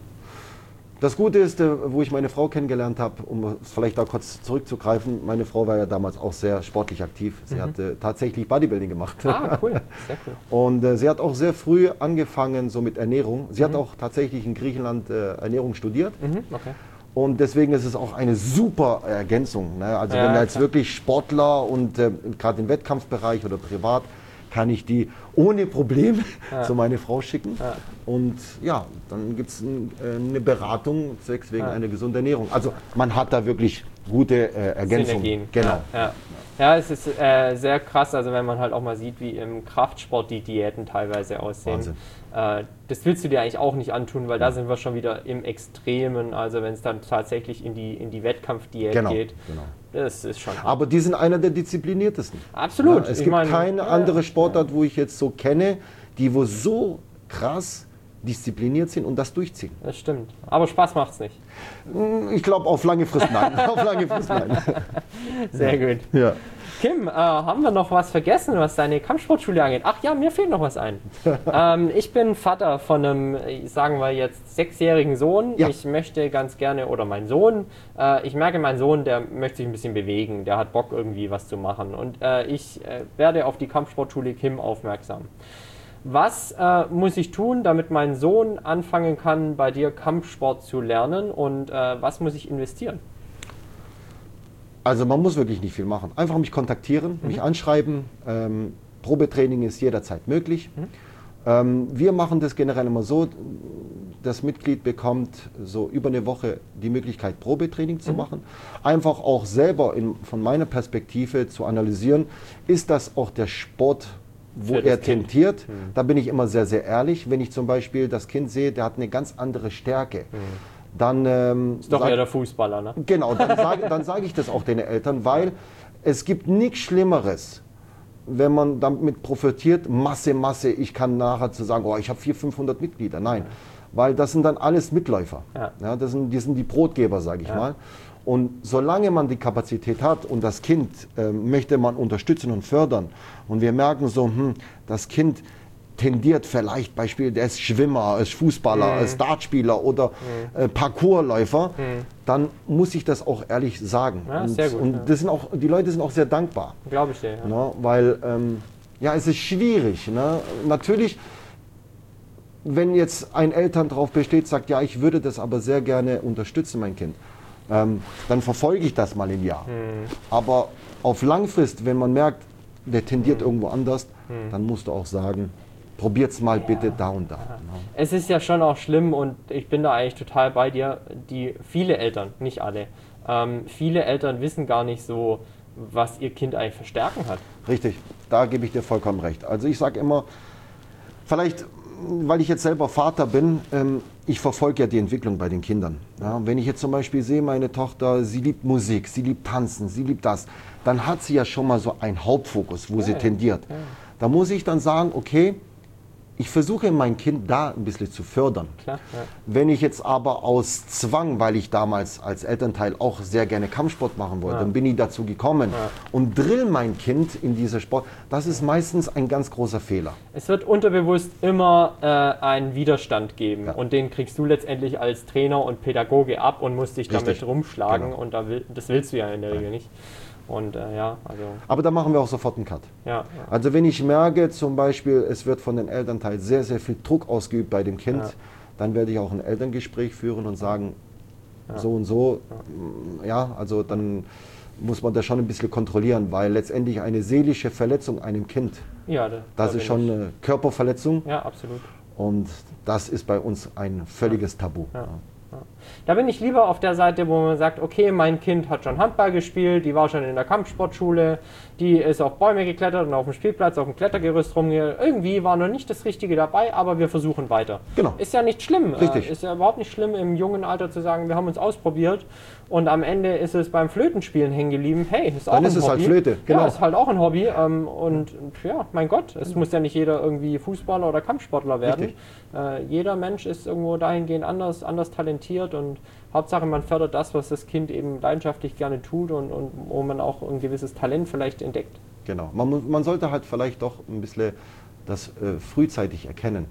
Das Gute ist, wo ich meine Frau kennengelernt habe, um vielleicht da kurz zurückzugreifen, meine Frau war ja damals auch sehr sportlich aktiv. Sie hat tatsächlich Bodybuilding gemacht. Ah, cool. Sehr cool. Und sie hat auch sehr früh angefangen so mit Ernährung. Sie hat auch tatsächlich in Griechenland Ernährung studiert. Okay. Und deswegen ist es auch eine super Ergänzung. Ne? Also wenn jetzt wirklich Sportler und gerade im Wettkampfbereich oder privat, kann ich die ohne Probleme zu meiner Frau schicken. Ja. Und ja, dann gibt es eine Beratung zwecks wegen einer gesunden Ernährung. Also man hat da wirklich gute Ergänzungen. Synergien. Genau. Ja, es ist sehr krass, also wenn man halt auch mal sieht, wie im Kraftsport die Diäten teilweise aussehen. Das willst du dir eigentlich auch nicht antun, weil da sind wir schon wieder im Extremen, also wenn es dann tatsächlich in die Wettkampfdiät geht. Genau. Das ist schon hart. Aber die sind einer der diszipliniertesten. Absolut. Ja, es gibt keine andere Sportart, wo ich jetzt so kenne, die wo so krass diszipliniert sind und das durchziehen. Das stimmt. Aber Spaß macht's nicht. Ich glaube, auf lange Frist nein. Auf lange Frist nein. Sehr gut. Ja. Kim, haben wir noch was vergessen, was deine Kampfsportschule angeht? Ach ja, mir fehlt noch was ein. Ich bin Vater von einem, sagen wir jetzt, 6-jährigen Sohn. Ja. Ich möchte ganz gerne, oder mein Sohn, ich merke, mein Sohn, der möchte sich ein bisschen bewegen, der hat Bock irgendwie was zu machen. Und ich werde auf die Kampfsportschule Kim aufmerksam. Was muss ich tun, damit mein Sohn anfangen kann, bei dir Kampfsport zu lernen und was muss ich investieren? Also man muss wirklich nicht viel machen. Einfach mich kontaktieren, mich anschreiben. Probetraining ist jederzeit möglich. Wir machen das generell immer so, das Mitglied bekommt so über eine Woche die Möglichkeit, Probetraining zu machen. Einfach auch selber von meiner Perspektive zu analysieren, ist das auch der Sport, wo er tendiert. Da bin ich immer sehr, sehr ehrlich. Wenn ich zum Beispiel das Kind sehe, der hat eine ganz andere Stärke. Dann ist doch eher der Fußballer, ne? Genau, dann sage ich das auch den Eltern, weil es gibt nichts Schlimmeres, wenn man damit profitiert, Masse, ich kann nachher zu sagen, oh, ich habe 400, 500 Mitglieder. Nein, weil das sind dann alles Mitläufer. Ja, die sind die Brotgeber, sage ich mal. Und solange man die Kapazität hat und das Kind möchte man unterstützen und fördern und wir merken so, das Kind tendiert vielleicht Beispiel, der ist Schwimmer, ist Fußballer, ist Dartspieler oder Parkourläufer, dann muss ich das auch ehrlich sagen. Ja, sehr gut, und das sind auch, die Leute sind auch sehr dankbar. Glaube ich dir. Ja. Ne? Weil es ist schwierig. Ne? Natürlich, wenn jetzt ein Eltern darauf besteht, sagt, ja, ich würde das aber sehr gerne unterstützen, mein Kind, dann verfolge ich das mal im Jahr. Aber auf Langfrist, wenn man merkt, der tendiert irgendwo anders, dann musst du auch sagen, probiert's mal bitte da und da. Ja. Es ist ja schon auch schlimm und ich bin da eigentlich total bei dir, viele Eltern, nicht alle, viele Eltern wissen gar nicht so, was ihr Kind eigentlich für Stärken hat. Richtig, da gebe ich dir vollkommen recht. Also ich sage immer, vielleicht, weil ich jetzt selber Vater bin, ich verfolge ja die Entwicklung bei den Kindern. Ja, wenn ich jetzt zum Beispiel sehe, meine Tochter, sie liebt Musik, sie liebt Tanzen, sie liebt das, dann hat sie ja schon mal so einen Hauptfokus, wo sie tendiert. Ja. Da muss ich dann sagen, okay, ich versuche mein Kind da ein bisschen zu fördern. Klar, ja. Wenn ich jetzt aber aus Zwang, weil ich damals als Elternteil auch sehr gerne Kampfsport machen wollte, dann bin ich dazu gekommen und drill mein Kind in diese Sport, das ist meistens ein ganz großer Fehler. Es wird unterbewusst immer einen Widerstand geben und den kriegst du letztendlich als Trainer und Pädagoge ab und musst dich damit rumschlagen und das willst du ja in der Regel nicht. Und also. Aber da machen wir auch sofort einen Cut. Also wenn ich merke, zum Beispiel, es wird von den Elternteilen sehr, sehr viel Druck ausgeübt bei dem Kind, dann werde ich auch ein Elterngespräch führen und sagen, so und so, also dann muss man das schon ein bisschen kontrollieren, weil letztendlich eine seelische Verletzung einem Kind, das ist schon eine Körperverletzung. Ja, absolut. Und das ist bei uns ein völliges Tabu. Da bin ich lieber auf der Seite, wo man sagt, okay, mein Kind hat schon Handball gespielt, die war schon in der Kampfsportschule, die ist auf Bäume geklettert und auf dem Spielplatz auf dem Klettergerüst rumgegangen. Irgendwie war noch nicht das Richtige dabei, aber wir versuchen weiter. Genau. Ist ja nicht schlimm. Richtig. Ist ja überhaupt nicht schlimm, im jungen Alter zu sagen, wir haben uns ausprobiert und am Ende ist es beim Flötenspielen hängen geblieben. Hey, ist auch ein Hobby. Dann ist es halt Flöte. Genau. Ja, ist halt auch ein Hobby. Und ja, mein Gott, es muss ja nicht jeder irgendwie Fußballer oder Kampfsportler werden. Jeder Mensch ist irgendwo dahingehend anders talentiert und Hauptsache man fördert das, was das Kind eben leidenschaftlich gerne tut und wo man auch ein gewisses Talent vielleicht entdeckt. Genau, man sollte halt vielleicht doch ein bisschen das frühzeitig erkennen.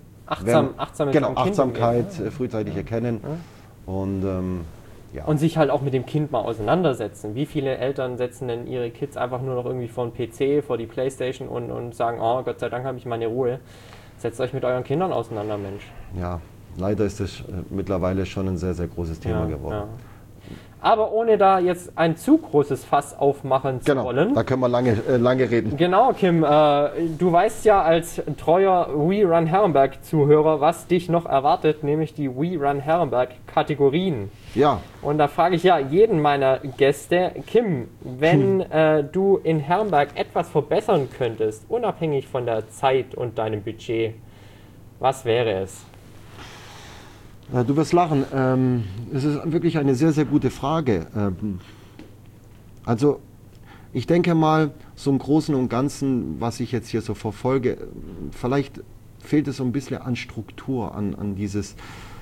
Achtsamkeit frühzeitig erkennen und und sich halt auch mit dem Kind mal auseinandersetzen. Wie viele Eltern setzen denn ihre Kids einfach nur noch irgendwie vor den PC, vor die Playstation und sagen, oh Gott sei Dank habe ich meine Ruhe. Setzt euch mit euren Kindern auseinander, Mensch. Ja, leider ist das mittlerweile schon ein sehr, sehr großes Thema geworden. Ja. Aber ohne da jetzt ein zu großes Fass aufmachen zu wollen. Da können wir lange reden. Genau, Kim. Du weißt ja als treuer We Run Herrenberg-Zuhörer, was dich noch erwartet, nämlich die We Run Herrenberg-Kategorien. Ja. Und da frage ich ja jeden meiner Gäste, Kim, wenn du in Herrenberg etwas verbessern könntest, unabhängig von der Zeit und deinem Budget, was wäre es? Du wirst lachen. Es ist wirklich eine sehr, sehr gute Frage. Also ich denke mal, so im Großen und Ganzen, was ich jetzt hier so verfolge, vielleicht fehlt es so ein bisschen an Struktur, an dieses,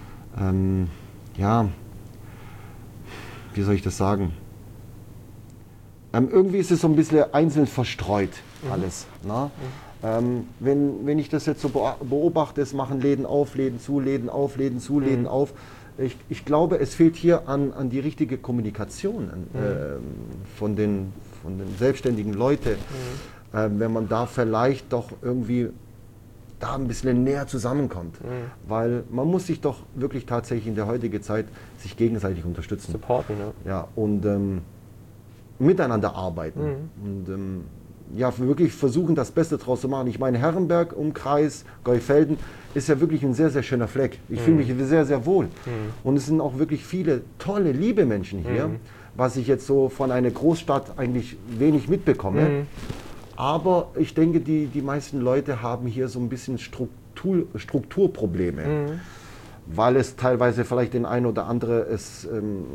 wie soll ich das sagen? Irgendwie ist es so ein bisschen einzeln verstreut, alles. Ne? Wenn ich das jetzt so beobachte, es machen Läden auf, Läden zu, Läden auf, Läden zu, Läden auf. Ich glaube, es fehlt hier an die richtige Kommunikation von den selbstständigen Leuten. Wenn man da vielleicht doch irgendwie da ein bisschen näher zusammenkommt. Weil man muss sich doch wirklich tatsächlich in der heutigen Zeit sich gegenseitig unterstützen. Supporten, ja. Und miteinander arbeiten. Und wirklich versuchen, das Beste draus zu machen. Ich meine, Herrenberg, Umkreis, Geufelden ist ja wirklich ein sehr, sehr schöner Fleck. Ich fühle mich sehr, sehr wohl. Und es sind auch wirklich viele tolle, liebe Menschen hier, was ich jetzt so von einer Großstadt eigentlich wenig mitbekomme. Aber ich denke, die meisten Leute haben hier so ein bisschen Strukturprobleme, weil es teilweise vielleicht den einen oder andere es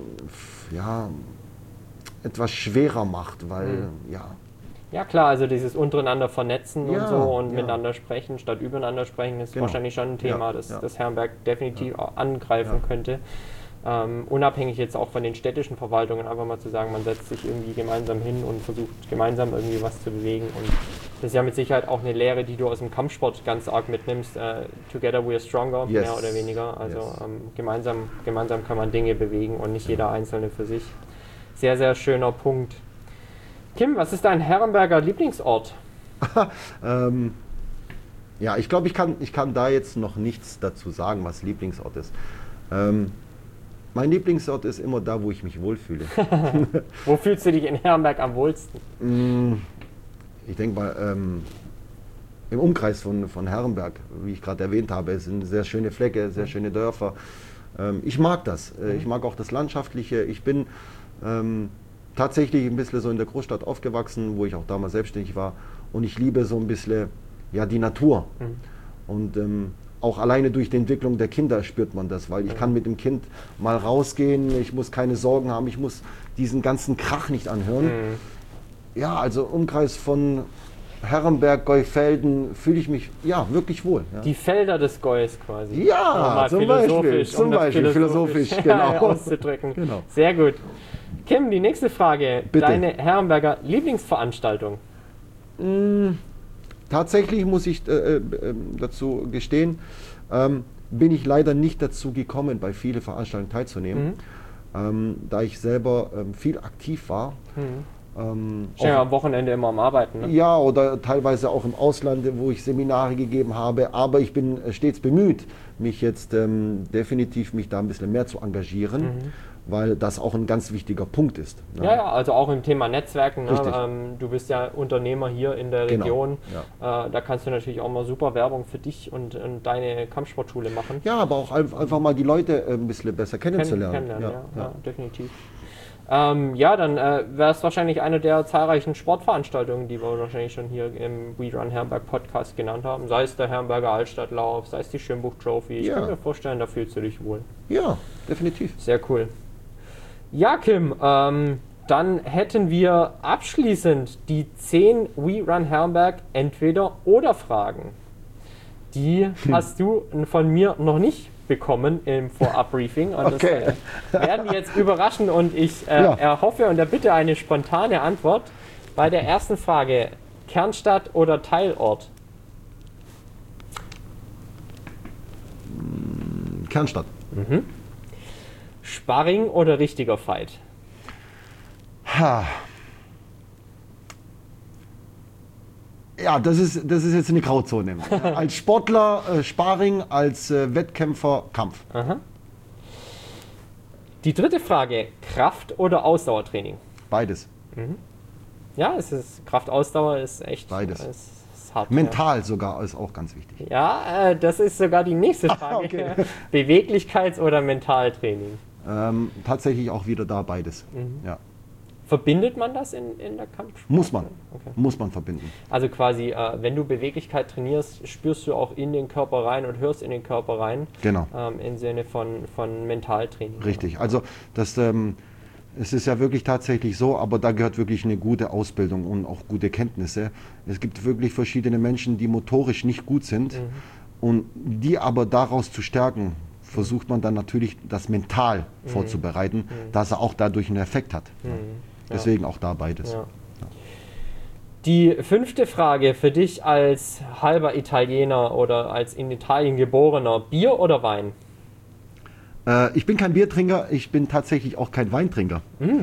etwas schwerer macht, weil Ja klar, also dieses untereinander vernetzen und so und miteinander sprechen statt übereinander sprechen ist wahrscheinlich schon ein Thema, das Herrenberg definitiv angreifen könnte. Unabhängig jetzt auch von den städtischen Verwaltungen, einfach mal zu sagen, man setzt sich irgendwie gemeinsam hin und versucht gemeinsam irgendwie was zu bewegen. Und das ist ja mit Sicherheit auch eine Lehre, die du aus dem Kampfsport ganz arg mitnimmst. Together we are stronger, mehr oder weniger. Also gemeinsam kann man Dinge bewegen und nicht jeder Einzelne für sich. Sehr, sehr schöner Punkt. Kim, was ist dein Herrenberger Lieblingsort? Ich glaube, ich kann da jetzt noch nichts dazu sagen, was Lieblingsort ist. Mein Lieblingsort ist immer da, wo ich mich wohlfühle. Wo fühlst du dich in Herrenberg am wohlsten? Ich denke mal, im Umkreis von Herrenberg, wie ich gerade erwähnt habe. Es sind sehr schöne Flecke, sehr schöne Dörfer. Ich mag das. Ich mag auch das Landschaftliche. Ich bin tatsächlich ein bisschen so in der Großstadt aufgewachsen, wo ich auch damals selbstständig war. Und ich liebe so ein bisschen die Natur. Und auch alleine durch die Entwicklung der Kinder spürt man das, weil ich kann mit dem Kind mal rausgehen, ich muss keine Sorgen haben, ich muss diesen ganzen Krach nicht anhören. Ja, also Umkreis von Herrenberg, Geufelden fühle ich mich wirklich wohl. Ja. Die Felder des Geus quasi. Ja, zum Beispiel philosophisch genau. auszudrücken. Genau. Sehr gut. Kim, die nächste Frage. Bitte. Deine Herrenberger Lieblingsveranstaltung? Tatsächlich muss ich dazu gestehen, bin ich leider nicht dazu gekommen, bei vielen Veranstaltungen teilzunehmen, da ich selber viel aktiv war. Ja, am Wochenende immer am Arbeiten. Ne? Ja, oder teilweise auch im Ausland, wo ich Seminare gegeben habe. Aber ich bin stets bemüht, mich jetzt definitiv da ein bisschen mehr zu engagieren, weil das auch ein ganz wichtiger Punkt ist. Ne? Ja, also auch im Thema Netzwerken. Ne? Richtig. Du bist ja Unternehmer hier in der Genau, Region. ja. Da kannst du natürlich auch mal super Werbung für dich und deine Kampfsportschule machen. Ja, aber auch einfach mal die Leute ein bisschen besser kennenzulernen. Ja, definitiv. Dann wäre es wahrscheinlich eine der zahlreichen Sportveranstaltungen, die wir wahrscheinlich schon hier im We Run Herrenberg Podcast genannt haben. Sei es der Herrenberger Altstadtlauf, sei es die Schirmbuch Trophy. Ich kann mir vorstellen, da fühlst du dich wohl. Ja, definitiv. Sehr cool. Ja, Kim, dann hätten wir abschließend die 10 We Run Herrenberg Entweder-oder-Fragen. Die hast du von mir noch nicht bekommen im Vorab-Briefing. Und Okay. das werden jetzt überraschen und ich erhoffe und erbitte eine spontane Antwort. Bei der ersten Frage, Kernstadt oder Teilort? Kernstadt. Sparring oder richtiger Fight? Ja, das ist jetzt eine Grauzone. Als Sportler Sparring, als Wettkämpfer Kampf. Aha. Die dritte Frage, Kraft- oder Ausdauertraining? Beides. Ja, Kraft-Ausdauer ist echt Beides. Ist hart. Mental sogar ist auch ganz wichtig. Ja, das ist sogar die nächste Frage. Okay. Beweglichkeits- oder Mentaltraining? Tatsächlich auch wieder da beides. Ja. Verbindet man das in der Kampfsport? Muss man. Okay. Muss man verbinden. Also quasi, wenn du Beweglichkeit trainierst, spürst du auch in den Körper rein und hörst in den Körper rein. Genau. Im Sinne von Mentaltraining. Richtig. Also es ist ja wirklich tatsächlich so, aber da gehört wirklich eine gute Ausbildung und auch gute Kenntnisse. Es gibt wirklich verschiedene Menschen, die motorisch nicht gut sind und die aber daraus zu stärken, versucht man dann natürlich das mental vorzubereiten, dass er auch dadurch einen Effekt hat. Deswegen auch da beides. Ja. Die 5. Frage für dich als halber Italiener oder als in Italien geborener, Bier oder Wein? Ich bin kein Biertrinker, ich bin tatsächlich auch kein Weintrinker.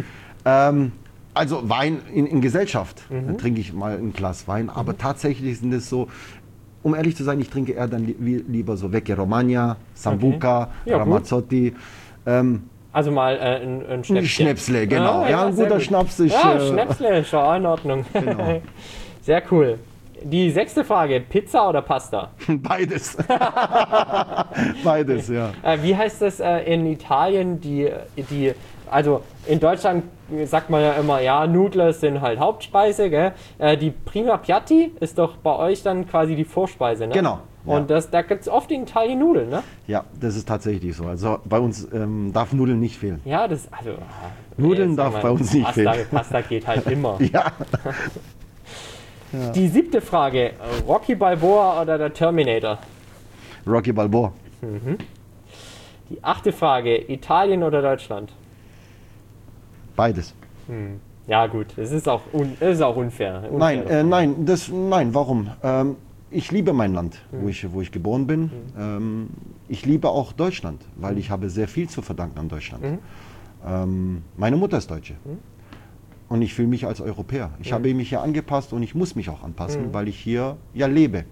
Also Wein in Gesellschaft trinke ich mal ein Glas Wein, aber tatsächlich sind es so, um ehrlich zu sein, ich trinke eher dann lieber so Vecchia Romagna, Sambuca, Ja, Ramazzotti. Also mal ein Schnäpschen. Schnäpsle, genau. Ja, ein sehr guter gut. Schnaps ist... Ja, Schnäpsle ist schon in Ordnung. Genau. Sehr cool. Die 6. Frage, Pizza oder Pasta? Beides. Beides, ja. Wie heißt das in Italien? Also in Deutschland sagt man ja immer, ja, Nudler sind halt Hauptspeise, gell? Die Prima Piatti ist doch bei euch dann quasi die Vorspeise, ne? Genau. Und da gibt es oft in Italien Nudeln, ne? Ja, das ist tatsächlich so. Also bei uns darf Nudeln nicht fehlen. Ja, Nudeln darf bei uns nicht fehlen. Pasta geht halt immer. Ja. Die 7. Frage, Rocky Balboa oder der Terminator? Rocky Balboa. Die 8. Frage, Italien oder Deutschland? Beides. Ja gut, es ist auch unfair. Nein, warum? Ich liebe mein Land, wo ich geboren bin. Ich liebe auch Deutschland, weil ich habe sehr viel zu verdanken an Deutschland. Meine Mutter ist Deutsche. Und ich fühle mich als Europäer. Ich habe mich hier angepasst und ich muss mich auch anpassen, weil ich hier ja lebe.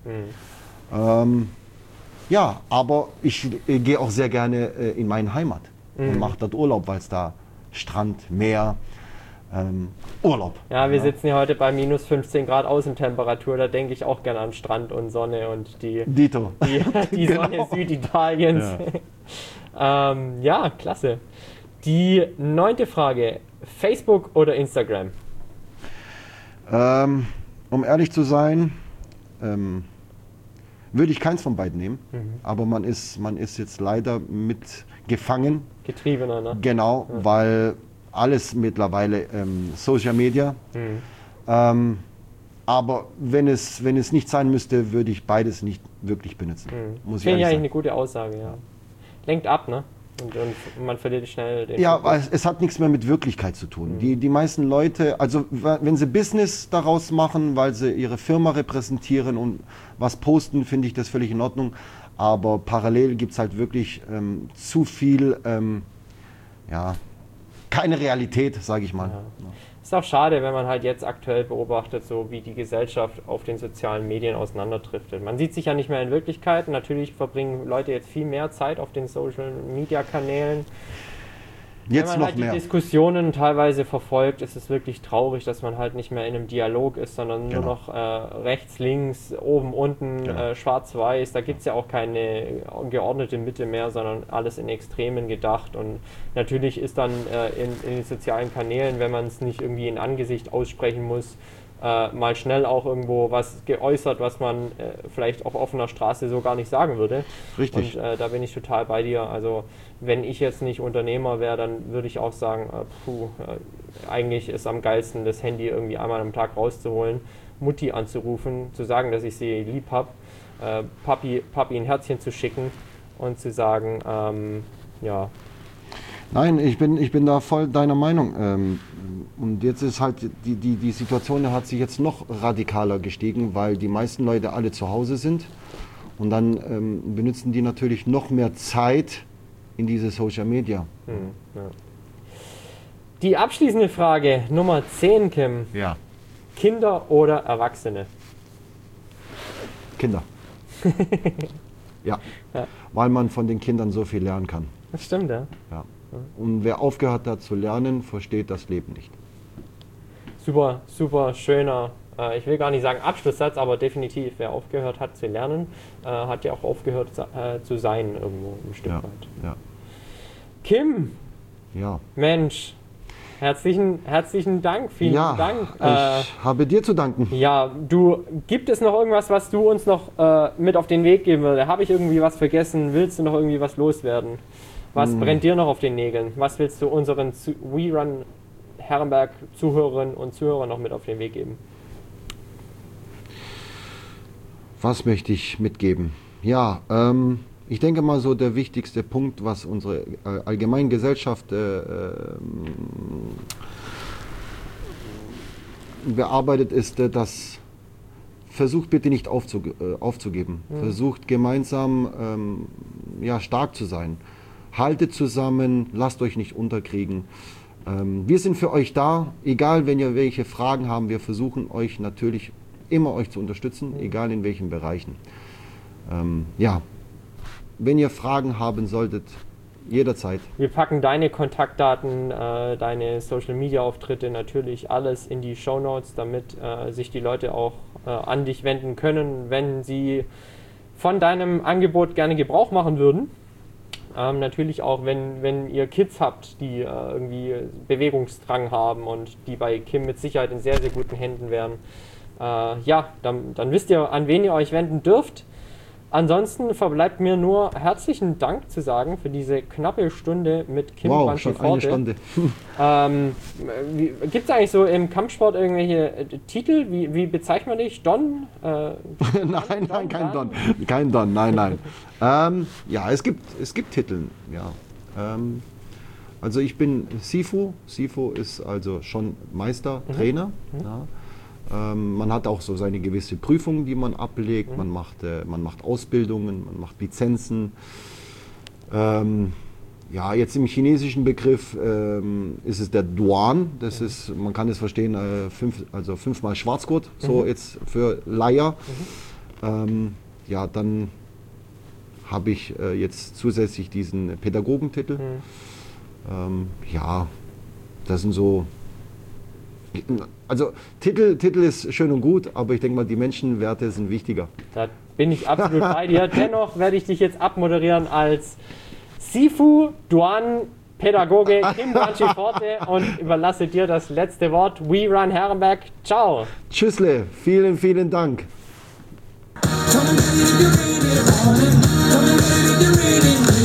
Ja, aber ich gehe auch sehr gerne in meine Heimat und mache dort Urlaub, weil es da Strand, Meer, Urlaub. Ja, wir sitzen hier heute bei minus 15 Grad Außentemperatur, da denke ich auch gerne an Strand und Sonne und die Dito. Die Sonne Genau. Süditaliens. Ja, klasse. Die 9. Frage, Facebook oder Instagram? Um ehrlich zu sein, würde ich keins von beiden nehmen, aber man ist jetzt leider mit gefangen. Getriebener, ne? Genau, weil alles mittlerweile Social Media. Aber wenn es nicht sein müsste, würde ich beides nicht wirklich benutzen. Muss ich Finde ich eigentlich ehrlich eine gute Aussage, ja. Lenkt ab, ne? Und man verliert schnell den Ja, Fokus. es hat nichts mehr mit Wirklichkeit zu tun. Die meisten Leute, also wenn sie Business daraus machen, weil sie ihre Firma repräsentieren und was posten, finde ich das völlig in Ordnung. Aber parallel gibt es halt wirklich zu viel, keine Realität, sage ich mal. Ja. Ist auch schade, wenn man halt jetzt aktuell beobachtet, so wie die Gesellschaft auf den sozialen Medien auseinanderdriftet. Man sieht sich ja nicht mehr in Wirklichkeit. Natürlich verbringen Leute jetzt viel mehr Zeit auf den Social-Media-Kanälen. Jetzt Wenn man noch halt mehr. die Diskussionen teilweise verfolgt, ist es wirklich traurig, dass man halt nicht mehr in einem Dialog ist, sondern nur Genau. noch rechts, links, oben, unten, Genau. schwarz-weiß. Da gibt es ja auch keine geordnete Mitte mehr, sondern alles in Extremen gedacht. Und natürlich ist dann in den sozialen Kanälen, wenn man es nicht irgendwie in Angesicht aussprechen muss, mal schnell auch irgendwo was geäußert, was man vielleicht auf offener Straße so gar nicht sagen würde. Richtig. Und da bin ich total bei dir. Also wenn ich jetzt nicht Unternehmer wäre, dann würde ich auch sagen, eigentlich ist am geilsten, das Handy irgendwie einmal am Tag rauszuholen, Mutti anzurufen, zu sagen, dass ich sie lieb habe, Papi ein Herzchen zu schicken und zu sagen, ja, Nein, ich bin da voll deiner Meinung. Und jetzt ist halt die Situation hat sich jetzt noch radikaler gestiegen, weil die meisten Leute alle zu Hause sind. Und dann benutzen die natürlich noch mehr Zeit in diese Social Media. ja. Die abschließende Frage, Nummer 10, Kim. Ja. Kinder oder Erwachsene? Kinder. Ja. Ja. Weil man von den Kindern so viel lernen kann. Das stimmt, ja. Ja. Und wer aufgehört hat zu lernen, versteht das Leben nicht. Super, super schöner, ich will gar nicht sagen Abschlusssatz, aber definitiv, wer aufgehört hat zu lernen, hat ja auch aufgehört zu sein irgendwo ein Stück Ja. weit. Ja. Kim, Ja. Mensch, herzlichen Dank, vielen Ja, Dank. ich habe dir zu danken. Ja, gibt es noch irgendwas, was du uns noch mit auf den Weg geben würdest? Habe ich irgendwie was vergessen? Willst du noch irgendwie was loswerden? Was brennt dir noch auf den Nägeln? Was willst du unseren We Run Herrenberg Zuhörerinnen und Zuhörern noch mit auf den Weg geben? Was möchte ich mitgeben? Ja, ich denke mal so der wichtigste Punkt, was unsere allgemeine Gesellschaft bearbeitet, ist, dass versucht bitte nicht aufzugeben. Versucht gemeinsam stark zu sein. Haltet zusammen, lasst euch nicht unterkriegen. Wir sind für euch da, egal wenn ihr welche Fragen haben, wir versuchen euch natürlich immer euch zu unterstützen, egal in welchen Bereichen. Wenn ihr Fragen haben solltet, jederzeit. Wir packen deine Kontaktdaten, deine Social-Media-Auftritte, natürlich alles in die Shownotes, damit sich die Leute auch an dich wenden können, wenn sie von deinem Angebot gerne Gebrauch machen würden. Natürlich auch, wenn ihr Kids habt, die irgendwie Bewegungsdrang haben und die bei Kim mit Sicherheit in sehr, sehr guten Händen wären. Dann wisst ihr, an wen ihr euch wenden dürft. Ansonsten verbleibt mir nur herzlichen Dank zu sagen für diese knappe Stunde mit Kim Wow, schon eine Branchiforte. Stunde. Gibt es eigentlich so im Kampfsport irgendwelche Titel? Wie bezeichnet man dich? Don? Nein, kein Don. Kein Don, nein. Es gibt Titel, ja. Also ich bin Sifu. Sifu ist also schon Meister, Trainer. Ja. Man hat auch so seine gewisse Prüfungen, die man ablegt. Man macht Ausbildungen, man macht Lizenzen. Jetzt im chinesischen Begriff ist es der Duan. Das ist, man kann es verstehen, 5-mal Schwarzgurt, so jetzt für Leier. Dann habe ich jetzt zusätzlich diesen Pädagogentitel. Das sind so Also Titel ist schön und gut, aber ich denke mal, die Menschenwerte sind wichtiger. Da bin ich absolut bei dir. Dennoch werde ich dich jetzt abmoderieren als Sifu Duan Pädagoge im Forte und überlasse dir das letzte Wort. We Run Herrenberg. Ciao. Tschüssle, vielen, vielen Dank. Come and get it, you're really